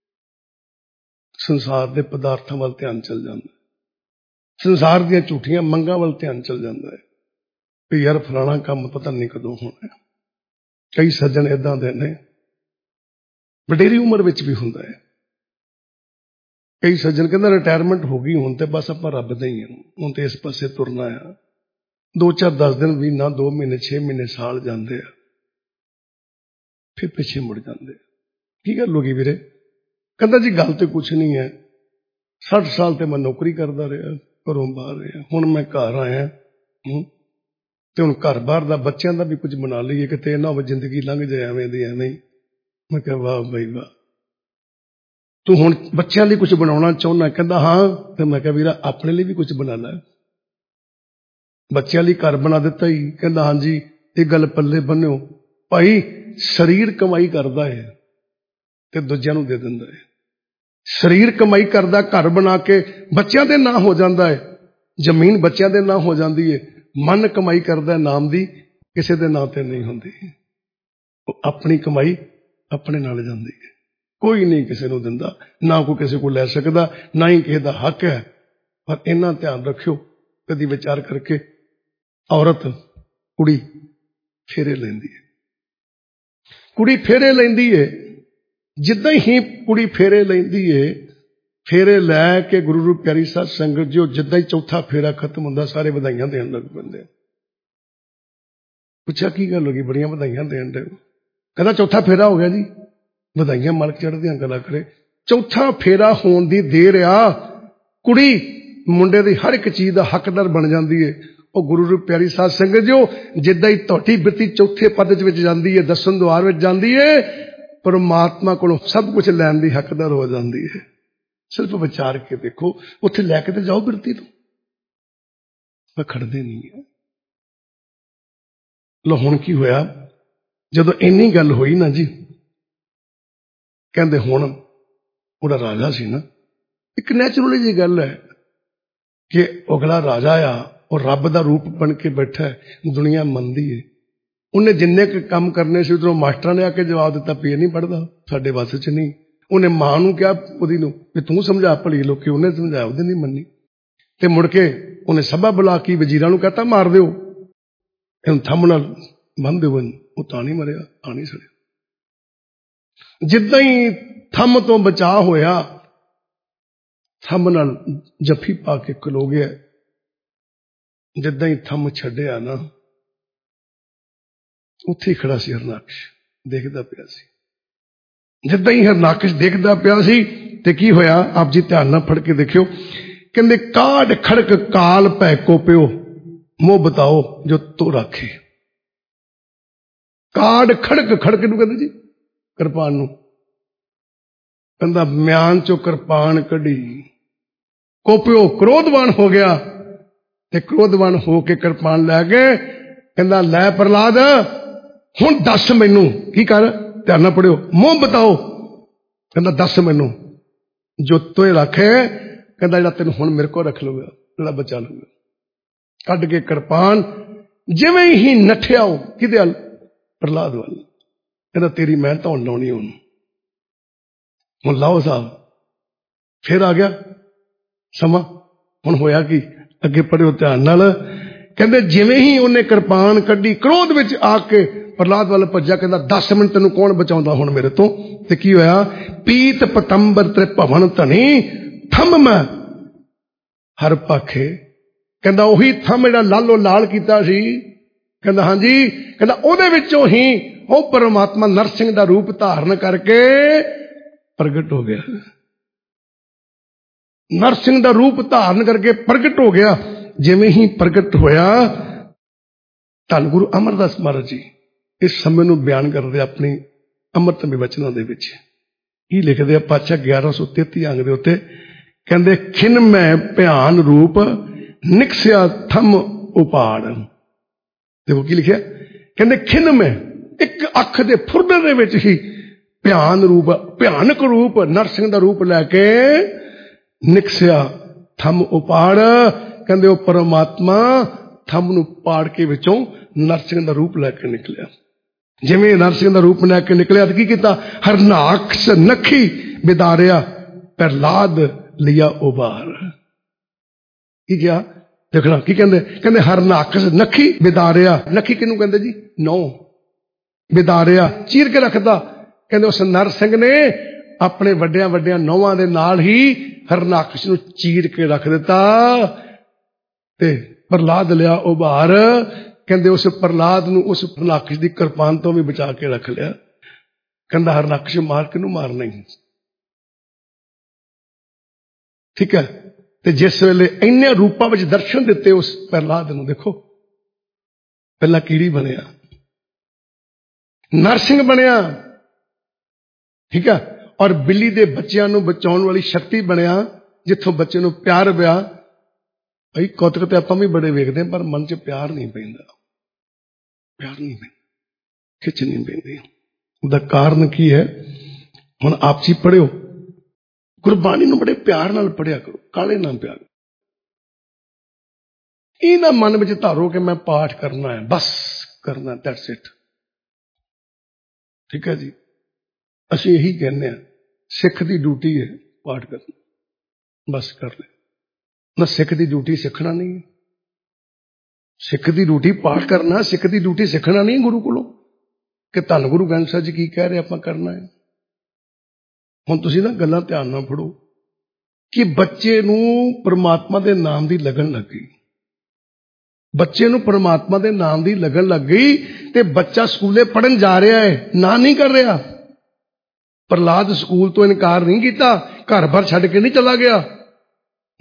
Speaker 1: संसार के पदार्थों वाल ध्यान चल जाता, संसार दी झूठियां मंगां वाल ध्यान चल जाता है भी यार फलाना काम पता नहीं कदों होना है। कई सज्जन इदां दे ने, वडेरी उम्र विच भी हुंदा है। कई सज्जन कहंदे रिटायरमेंट हो गई, हुण ते बस आपां रब दे ही हां, हुण ते इस पासे तुरना है। 2-4 10 दिन महीना 2 महीने 6 महीने साल जाते हैं, फिर पिछे मुड़ जाते। की गल हो गई वीरे? कहता जी गल तो कुछ नहीं है, 60 साल तो मैं नौकरी करता रहा, घरों बाहर रहा, हुण मैं घर आया तो हुण घर बाहर का बच्चों का भी कुछ बना लीए कि ना हो जिंदगी लंघ जाए एवें दी एवें। मैं कहा वाह बई वाह, तू हुण बच्चों लिए कुछ बनाना चाहुंदा? कहता हाँ। तो मैं कहा वीरा अपने लिए भी कुछ बना लै। बच्चों लिए घर बना दिता ही। कहता हाँ जी, ये गल पल्ले बन्निओ भाई, शरीर कमाई करता है ते दूजिआं नूं दे दिंदा है। शरीर कमाई करदा, घर बना के बच्चों के नां हो जाता है, जमीन बच्चों के नां हो जाती है। मन कमाई करदा नाम दी, किसी के नां ते नहीं होंदी। अपनी कमाई अपने नाल जाती है, कोई नहीं किसी को दिंदा, ना कोई किसी को लै सकदा, ना ही किसी का हक है। पर इन्ना ध्यान रखियो, कदी विचार करके औरत कुड़ी फेरे लैंदी है, कुड़ी फेरे लैंदी है। जिद्दां ही कुड़ी फेरे लैंदी है, फेरे लैके गुरु रूप प्यारी साध संगत जो जिद्दां ही चौथा फेरा खत्म होंदा, सारे वधाइयां देण लग पैंदे। पुछा की गल हो गई, बड़ियां वधाइयां देण दे? कहंदा चौथा फेरा हो गया जी, वधाइयां मालक चढ़दियां गला करे। चौथा फेरा होण दी देर आ ਕੁੜੀ ਮੁੰਡੇ ਦੀ ਹਰ ਇੱਕ ਚੀਜ਼ ਦਾ ਹੱਕਦਾਰ ਬਣ ਜਾਂਦੀ ਹੈ। ਉਹ ਗੁਰੂ ਰੂਪ ਪਿਆਰੀ ਸਾਧ ਸੰਗਤ ਜੋ ਜਿੱਦਾਂ ਹੀ ਤੁਹਾਡੀ ਬਿਰਤੀ ਚੌਥੇ ਪਦ ਵਿੱਚ ਜਾਂਦੀ ਹੈ, ਦਸਮ ਦੁਆਰ ਵਿੱਚ ਜਾਂਦੀ ਹੈ, ਪਰਮਾਤਮਾ ਕੋਲੋਂ ਸਭ ਕੁਝ ਲੈਣ ਦੀ ਹੱਕਦਾਰ ਹੋ ਜਾਂਦੀ ਹੈ। ਸਿਰਫ ਵਿਚਾਰ ਕੇ ਦੇਖੋ, ਉੱਥੇ ਲੈ ਕੇ ਤੇ ਜਾਓ ਬਿਰਤੀ ਤੋਂ, ਪਰ ਖੜਦੇ ਨਹੀਂ ਹੈ। ਲੋ ਹੁਣ ਕੀ ਹੋਇਆ, ਜਦੋਂ ਇੰਨੀ ਗੱਲ ਹੋਈ ਨਾ ਜੀ, ਕਹਿੰਦੇ ਹੁਣ ਉਹਦਾ ਰਾਜਾ ਸੀ ਨਾ, ਇੱਕ ਨੈਚੁਰਲੀ ਜੀ ਗੱਲ ਹੈ ਕਿ ਅਗਲਾ ਰਾਜਾ ਆ, ਉਹ ਰੱਬ ਦਾ ਰੂਪ ਬਣ ਕੇ ਬੈਠਾ ਹੈ, ਦੁਨੀਆ ਮੰਨਦੀ ਹੈ। ਉਹਨੇ ਜਿੰਨੇ ਕੁ ਕੰਮ ਕਰਨੇ ਸੀ ਉਧਰੋਂ ਮਾਸਟਰਾਂ ਨੇ ਆ ਕੇ ਜਵਾਬ ਦਿੱਤਾ ਵੀ ਇਹ ਨਹੀਂ ਪੜ੍ਹਦਾ, ਸਾਡੇ ਵੱਸ 'ਚ ਨਹੀਂ। ਉਹਨੇ ਮਾਂ ਨੂੰ ਕਿਹਾ ਉਹਦੀ ਨੂੰ ਵੀ ਤੂੰ ਸਮਝਾ ਭਲੀ ਲੋਕੀ, ਉਹਨੇ ਸਮਝਾਇਆ, ਉਹਦੇ ਨਹੀਂ ਮੰਨੀ। ਤੇ ਮੁੜ ਕੇ ਉਹਨੇ ਸਭਾ ਬੁਲਾ ਕੇ ਵਜ਼ੀਰਾਂ ਨੂੰ ਕਹਤਾ ਮਾਰ ਦਿਓ ਇਹਨੂੰ, ਥੰਮ ਨਾਲ ਬੰਨ੍ਹ ਦਿਓ ਇਹਨੂੰ। ਉਹ ਤਾਂ ਨਹੀਂ ਮਰਿਆ, ਤਾਂ ਨਹੀਂ ਸੜਿਆ। ਜਿੱਦਾਂ ਹੀ ਥੰਮ ਤੋਂ ਬਚਾਅ ਹੋਇਆ, ਥੰਮ ਨਾਲ ਜੱਫੀ ਪਾ ਕੇ ਖਲੋ ਗਿਆ। ਜਿੱਦਾਂ ਹੀ ਥੰਮ ਛੱਡਿਆ ਨਾ, ਉੱਥੇ ਹੀ ਖੜਾ ਸੀ ਹਰਨਾਕਸ਼, ਦੇਖਦਾ ਪਿਆ ਸੀ। ਜਿੱਦਾਂ ਹੀ ਹਰਨਾਕਸ਼ ਦੇਖਦਾ ਪਿਆ ਸੀ ਤੇ ਕੀ ਹੋਇਆ, ਆਪ ਜੀ ਧਿਆਨ ਨਾਲ ਫੜ ਕੇ ਦੇਖਿਓ। ਕਹਿੰਦੇ ਕਾਢ ਖੜਕ ਕਾਲ ਭੈ ਕੋ ਪਿਓ, ਮੋਹ ਬਤਾਓ ਜੋ ਤੋ ਰਾਖੇ। ਕਾਢ ਖੜਕ, ਖੜਕ ਨੂੰ ਕਹਿੰਦੇ ਜੀ ਕਿਰਪਾਨ ਨੂੰ, ਕਹਿੰਦਾ ਮਿਆਨ ਚੋਂ ਕਿਰਪਾਨ ਕੱਢੀ, ਕੋਪਿਓ ਕ੍ਰੋਧਵਾਨ ਹੋ ਗਿਆ, ਤੇ ਕ੍ਰੋਧਵਾਨ ਹੋ ਕੇ ਕਿਰਪਾਨ ਲੈ ਕੇ ਕਹਿੰਦਾ ਲੈ ਪ੍ਰਹਲਾਦ ਹੁਣ ਦੱਸ ਮੈਨੂੰ ਕੀ ਕਰ, ਧਿਆਨ ਨਾਲ ਪੜਿਓ, ਮੋਹ ਬਤਾਓ। ਕਹਿੰਦਾ ਦੱਸ ਮੈਨੂੰ ਜੋ ਤੋਏ ਰੱਖੇ, ਕਹਿੰਦਾ ਜਿਹੜਾ ਤੈਨੂੰ ਹੁਣ ਮੇਰੇ ਕੋਲ ਰੱਖ ਲਊਗਾ, ਜਿਹੜਾ ਬਚਾ ਲਊਗਾ। ਕੱਢ ਕੇ ਕਿਰਪਾਨ ਜਿਵੇਂ ਹੀ ਨੱਠਿਆ ਉਹ ਕਿਹਦੇ ਵੱਲ, ਪ੍ਰਹਲਾਦ ਵੱਲ। ਕਹਿੰਦਾ ਤੇਰੀ ਮੈਂ ਧੌਣ ਲਾਉਣੀ ਉਹਨੂੰ, ਹੁਣ ਲਾਓ ਸਾਹਿਬ। ਫਿਰ ਆ ਗਿਆ ਸਮਾਂ, ਹੁਣ ਹੋਇਆ ਕੀ, ਅੱਗੇ ਪੜਿਓ ਧਿਆਨ ਨਾਲ। ਕਹਿੰਦੇ ਜਿਵੇਂ ਹੀ ਉਹਨੇ ਕਿਰਪਾਨ ਕੱਢੀ, ਕ੍ਰੋਧ ਵਿੱਚ ਆ ਕੇ ਪ੍ਰਹਲਾਦ ਵੱਲ ਭੱਜਿਆ। ਕਹਿੰਦਾ 10 ਮਿੰਟ ਤੈਨੂੰ ਕੌਣ ਬਚਾਉਂਦਾ ਹੁਣ ਮੇਰੇ ਤੋਂ। ਤੇ ਕੀ ਹੋਇਆ, ਪੀਤ ਪਤੰਬਰ ਤ੍ਰਿ ਭਵਨ ਧਨੀ, ਥੰਮ ਮੈਂ ਹਰ ਪਾਖੇ। ਕਹਿੰਦਾ ਉਹੀ ਥੰਮ ਜਿਹੜਾ ਲਾਲੋ ਲਾਲ ਕੀਤਾ ਸੀ, ਕਹਿੰਦਾ ਹਾਂਜੀ, ਕਹਿੰਦਾ ਉਹਦੇ ਵਿੱਚੋਂ ਹੀ ਉਹ ਪਰਮਾਤਮਾ ਨਰਸਿੰਘ ਦਾ ਰੂਪ ਧਾਰਨ ਕਰਕੇ ਪ੍ਰਗਟ ਹੋ ਗਿਆ। ਨਰਸਿੰਘ ਦਾ ਰੂਪ ਧਾਰਨ ਕਰਕੇ ਪ੍ਰਗਟ ਹੋ ਗਿਆ। ਜਿਵੇਂ ਹੀ ਪ੍ਰਗਟ ਹੋਇਆ, ਧੰਨ ਗੁਰੂ ਅਮਰਦਾਸ ਮਹਾਰਾਜ ਜੀ ਇਸ ਸਮੇਂ ਨੂੰ ਬਿਆਨ ਕਰਦੇ ਆਪਣੀ ਅੰਮ੍ਰਿਤਮਈ ਵਚਨਾਂ ਦੇ ਵਿੱਚ। ਕੀ ਲਿਖਦੇ ਆ ਪਾਤਸ਼ਾਹ 1133 ਅੰਗ ਦੇ ਉੱਤੇ, ਕਹਿੰਦੇ ਖਿਨ ਮੈਂ ਭਿਆਨ ਰੂਪ ਨਿਕਸਿਆ ਥੰਮ ਉਪਾੜ। ਦੇਖੋ ਕੀ ਲਿਖਿਆ, ਕਹਿੰਦੇ ਖਿਨ ਮੈਂ, ਇੱਕ ਅੱਖ ਦੇ ਫੁਰਨੇ ਦੇ ਵਿੱਚ ਹੀ ਭਿਆਨ ਰੂਪ, ਭਿਆਨਕ ਰੂਪ ਨਰਸਿੰਘ ਦਾ ਰੂਪ ਲੈ ਕੇ ਨਿਕਸਿਆ ਥੰਮ ਉਪਾੜ। ਕਹਿੰਦੇ ਉਹ ਪਰਮਾਤਮਾ ਥੰਮ ਨੂੰ ਪਾੜ ਕੇ ਵਿੱਚੋਂ ਨਰਸਿੰਘ ਦਾ ਰੂਪ ਲੈ ਕੇ ਨਿਕਲਿਆ। ਜਿਵੇਂ ਨਰਸਿੰਘ ਦਾ ਰੂਪ ਲੈ ਕੇ ਨਿਕਲਿਆ ਤਾਂ ਕੀ ਕੀਤਾ, ਹਰਨਾਕਸ਼ ਨੱਖੀ ਵਿਦਾਰਿਆ ਪ੍ਰਹਲਾਦ ਲਿਆ ਉਬਾਰ। ਕੀ ਕਿਹਾ ਦੇਖਣਾ, ਕੀ ਕਹਿੰਦੇ, ਕਹਿੰਦੇ ਹਰਨਾਕਸ਼ ਨੱਖੀ ਵਿਦਾਰਿਆ। ਨੱਖੀ ਕਿਹਨੂੰ ਕਹਿੰਦੇ ਜੀ, ਨੌ। ਵਿਦਾਰਿਆ ਚੀਰ ਕੇ ਰੱਖਦਾ। ਕਹਿੰਦੇ ਉਸ ਨਰਸਿੰਘ ਨੇ ਆਪਣੇ ਵੱਡਿਆਂ ਵੱਡਿਆਂ ਨੌਵਾਂ ਦੇ ਨਾਲ ਹੀ ਹਰਨਾਕਸ਼ ਨੂੰ ਚੀਰ ਕੇ ਰੱਖ ਦਿੱਤਾ ਤੇ ਪ੍ਰਹਲਾਦ ਲਿਆ ਉਭਾਰ। ਕਹਿੰਦੇ ਉਸ ਪ੍ਰਹਲਾਦ ਨੂੰ ਉਸ ਹਰਨਾਕਸ਼ ਦੀ ਕਿਰਪਾਨ ਤੋਂ ਵੀ ਬਚਾ ਕੇ ਰੱਖ ਲਿਆ। ਕਹਿੰਦਾ ਹਰਨਾਕਸ਼ ਮਾਰ ਕਿਹਨੂੰ ਮਾਰਨਾ ਹੀ, ਠੀਕ ਹੈ। ਤੇ ਜਿਸ ਵੇਲੇ ਇੰਨੇ ਰੂਪਾਂ ਵਿੱਚ ਦਰਸ਼ਨ ਦਿੱਤੇ ਉਸ ਪ੍ਰਹਲਾਦ ਨੂੰ, ਦੇਖੋ ਪਹਿਲਾਂ ਕੀੜੀ ਬਣਿਆ, ਨਰਸਿੰਘ ਬਣਿਆ, ਠੀਕ ਹੈ, ਔਰ ਬਿੱਲੀ ਦੇ ਬੱਚਿਆਂ ਨੂੰ ਬਚਾਉਣ ਵਾਲੀ ਸ਼ਕਤੀ ਬਣਿਆ, ਜਿੱਥੋਂ ਬੱਚੇ ਨੂੰ ਪਿਆਰ ਪਿਆ। ਭਾਈ ਕੌਤਕ ਤੇ ਆਪਾਂ ਵੀ ਬੜੇ ਵੇਖਦੇ, ਪਰ ਮਨ 'ਚ ਪਿਆਰ ਨਹੀਂ ਪੈਂਦਾ, ਪਿਆਰ ਨਹੀਂ ਪੈਂਦਾ, ਖਿੱਚ ਨਹੀਂ ਪੈਂਦੀ। ਉਹਦਾ ਕਾਰਨ ਕੀ ਹੈ, ਹੁਣ ਆਪ ਜੀ ਪੜ੍ਹਿਓ, ਗੁਰਬਾਣੀ ਨੂੰ ਬੜੇ ਪਿਆਰ ਨਾਲ ਪੜ੍ਹਿਆ ਕਰੋ, ਕਾਹਲੇ ਨਾਲ ਪਿਆਰ। ਇਹ ਨਾ ਮਨ ਵਿੱਚ ਧਾਰੋ ਕਿ ਮੈਂ ਪਾਠ ਕਰਨਾ ਹੈ, ਬਸ ਕਰਨਾ, ਦੈਟਸ ਇਟ, ਠੀਕ ਹੈ ਜੀ। ਅਸੀਂ ਇਹੀ ਕਹਿੰਦੇ ਹਾਂ, ਸਿੱਖ ਦੀ ਡਿਊਟੀ ਹੈ ਪਾਠ ਕਰਨਾ, ਬਸ ਕਰ ਲੈ ਨਾ। ਸਿੱਖ ਦੀ ਡਿਊਟੀ ਸਿੱਖਣਾ ਨਹੀਂ ਹੈ, ਸਿੱਖ ਦੀ ਡਿਊਟੀ ਪਾਠ ਕਰਨਾ, ਸਿੱਖ ਦੀ ਡਿਊਟੀ ਸਿੱਖਣਾ ਨਹੀਂ ਗੁਰੂ ਕੋਲੋਂ ਕਿ ਧੰਨ ਗੁਰੂ ਗ੍ਰੰਥ ਸਾਹਿਬ ਜੀ ਕੀ ਕਹਿ ਰਹੇ ਆਪਾਂ ਕਰਨਾ ਹੈ। ਹੁਣ ਤੁਸੀਂ ਨਾ ਗੱਲਾਂ ਧਿਆਨ ਨਾਲ ਪੜ੍ਹੋ ਕਿ ਬੱਚੇ ਨੂੰ ਪਰਮਾਤਮਾ ਦੇ ਨਾਮ ਦੀ ਲਗਨ ਲੱਗ ਗਈ, ਬੱਚੇ ਨੂੰ ਪਰਮਾਤਮਾ ਦੇ ਨਾਮ ਦੀ ਲਗਨ ਲੱਗ ਗਈ ਤੇ ਬੱਚਾ ਸਕੂਲੇ ਪੜ੍ਹਨ ਜਾ ਰਿਹਾ ਹੈ, ਨਾ ਨਹੀਂ ਕਰ ਰਿਹਾ। ਪ੍ਰਹਲਾਦ ਸਕੂਲ ਤੋਂ ਇਨਕਾਰ ਨਹੀਂ ਕੀਤਾ, ਘਰ ਬਾਰ ਛੱਡ ਕੇ ਨਹੀਂ ਚਲਾ ਗਿਆ,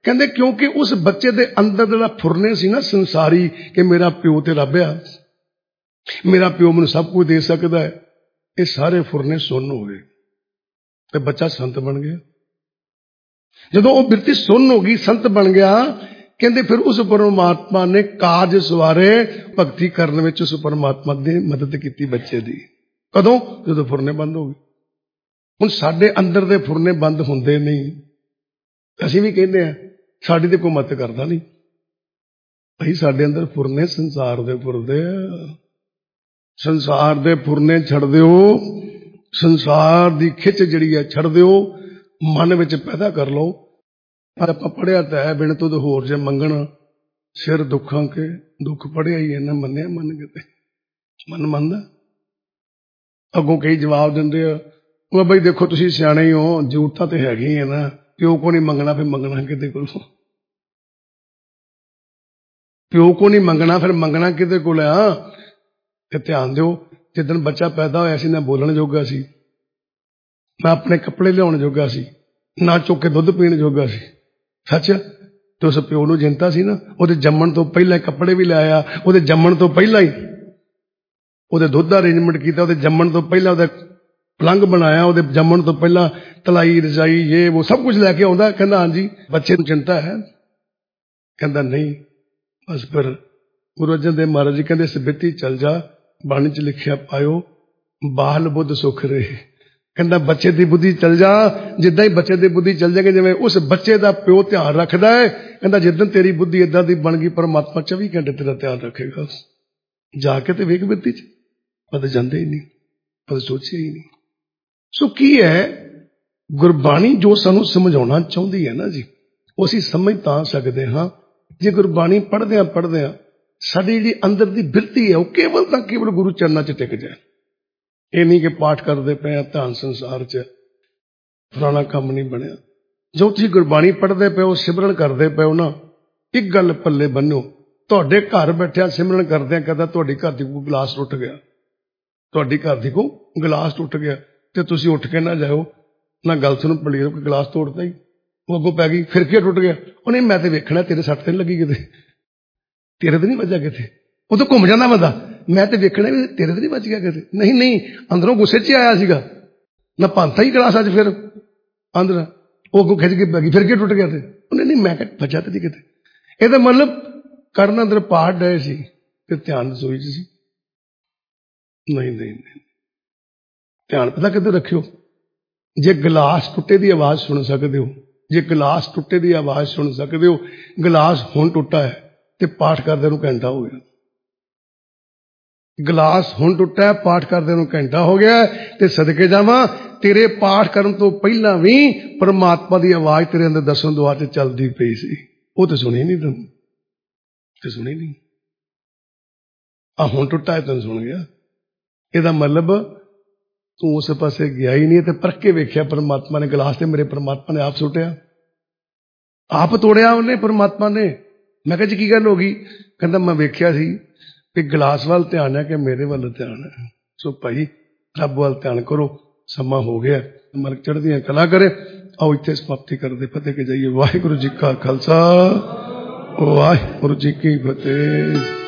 Speaker 1: कहते क्योंकि उस बच्चे के अंदर जो फुरने सी ना संसारी कि मेरा प्यो तो रब आ, मेरा प्यो मैनूं सब कुछ दे सकता है, ये सारे फुरने सुन्न हो गए तो बच्चा संत बन गया। जदों वो बिरती सुन्न हो गई, संत बन गया, कहते फिर उस परमात्मा ने काज सवारे भगती करने में उस परमात्मा ने मदद की बच्चे की। कदों? जो फुरने बंद हो गए। हुण साडे अंदर दे फुरने बंद होंदे नहीं, असीं भी कहते हैं साडी ते कोई मदद करता नहीं। भाई साडे अंदर फुरने संसार दे फुरदे, संसार दे फुरने छड़ दिओ, संसार दी खिच जिहड़ी है छड़ दिओ, मन विच पैदा कर लो। आपां पढ़िया तो है बिन तुद होर जे मंगण सिर दुखां के, दुख पढ़िया ही है ना, मन्निया मन किते मन मनदा। अगों कई जवाब दिंदे आ, वो बई देखो तुसीं सियाणे ही हो, जरूरतां ते हैगियां ना, प्यो को नहीं मंगना फिर मंगना किते कोलों, प्यो को नहीं मंगना फिर मंगना किते कोल आ। ते ध्यान दिओ, जिदन बच्चा पैदा होया सी ना बोलण जोगा सी, ना अपने कपड़े लियाउण जोगा सी, ना चुक के दुध पीण जोगा सी। सच तो उस प्यो नूं चिंता सी ना, उहदे जम्मण तो पहला कपड़े भी लाया, उहदे जम्मण तो पहला ही उहदे दुध दा अरेंजमेंट कीता, उहदे जम्मण तो पहला उहदा पलंग बनाया, उहदे जम्मण तो पहला तलाई रजाई ये वो सब कुछ लैके आउंदा। कहंदा हां जी बच्चे नूं चिंता है, कहंदा नहीं। बस फिर गुरु अर्जन देव महाराज जी कहंदे सबिती चल जा, बाणी च लिखिया पायो बाल बुद्ध सुख रहे। कहंदा बच्चे दी बुद्धि चल जा, जिद्दां ही बच्चे दी बुद्धि चल जाएगी, जिवें उस बच्चे दा प्यो ध्यान रखदा है, कहंदा जिद्दन तेरी बुद्धि इदां दी बन गई, परमात्मा 24 घंटे तेरा ध्यान रखेगा। जाके ते वेख बिरती च पता जांदे ही नहीं, पता सोचिया ही नहीं। सो की है गुरबाणी जो सानू समझाउणा चाहुंदी है ना जी, वो असीं समझ तां सकदे हां जे गुरबाणी पढ़दे साडी जिहड़ी अंदर दी बिरती है वो केवल तां केवल गुरु चरनां च टिक जाए। ये नहीं कि पाठ करते पे ध्यान संसार च फलाना काम नहीं बनया। जो तुसीं गुरबाणी पढ़ते पे हो, सिमरन करते पे हो ना, एक गल पल्ले बन्नो, तुहाडे घर बैठिया सिमरन करदे कहदा तुहाडी घर दी कोई गिलास टुट गया, तुहाडी घर दी कोई गिलास टुट गया ते तुसीं उठ के ना जाओ ना गल सुनो पलीर कोई गिलास तोड़ता ही, वो अगों पै गई, फिर क्या टुट गया, उन्हें मैं तो वेखना तेरे सट ते नहीं लगी किते, तेरे तो नहीं बजा किते, वो तो घूम जाता बंदा, मैं तो वेखना भी तेरे तो नहीं बच गया किते, नहीं नहीं अंदरों गुस्से च आया सीगा ना, पांथा ही गिलास अज फिर अंदर वो अगों खिंच के पै गई, फिर क्या टुट गया थे, उन्हें नहीं मैं बचा तो नहीं किते। ये मतलब करन अंदर पाठ डे सी ते ध्यान रसोई च सी, नहीं नहीं नहीं ध्यान पता किते रखियो, जे गिलास टुटे की आवाज सुन सकते हो, जे गिलास टुटे की आवाज सुन सकते हो, गिलास हुण टुटा है तो पाठ करदे नूं घंटा हो गया, गिलास हुण टुटा है पाठ करदे नूं घंटा हो गया, ते सदके जावां तेरे पाठ करन तो पहला भी परमात्मा की आवाज तेरे अंदर दसों दुआर च चलदी पई सी, वो तो सुनी नहीं, तुम तो सुनी नहीं, आ हुण टुटा है तुम सुन गया। ਇਹਦਾ मतलब तू उस पासे गया ही नहीं, तो परख के वेख्या परमात्मा ने गिलास से मेरे परमात्मा ने आप सुटिया, आप तोड़िया उन्हें परमात्मा ने। मैं कहा जी की गल हो गई, कहता मैं वेख्या सी कि गिलास वाल ध्यान है कि मेरे वाल ध्यान है, सो भाई रब वाल ध्यान करो, समा हो गया, मलक चढ़दियां कला करे। आओ इत्थे समाप्ति करदे फतेह के जाइए। वाहिगुरु जी का खालसा वाहिगुरु जी की फतेह।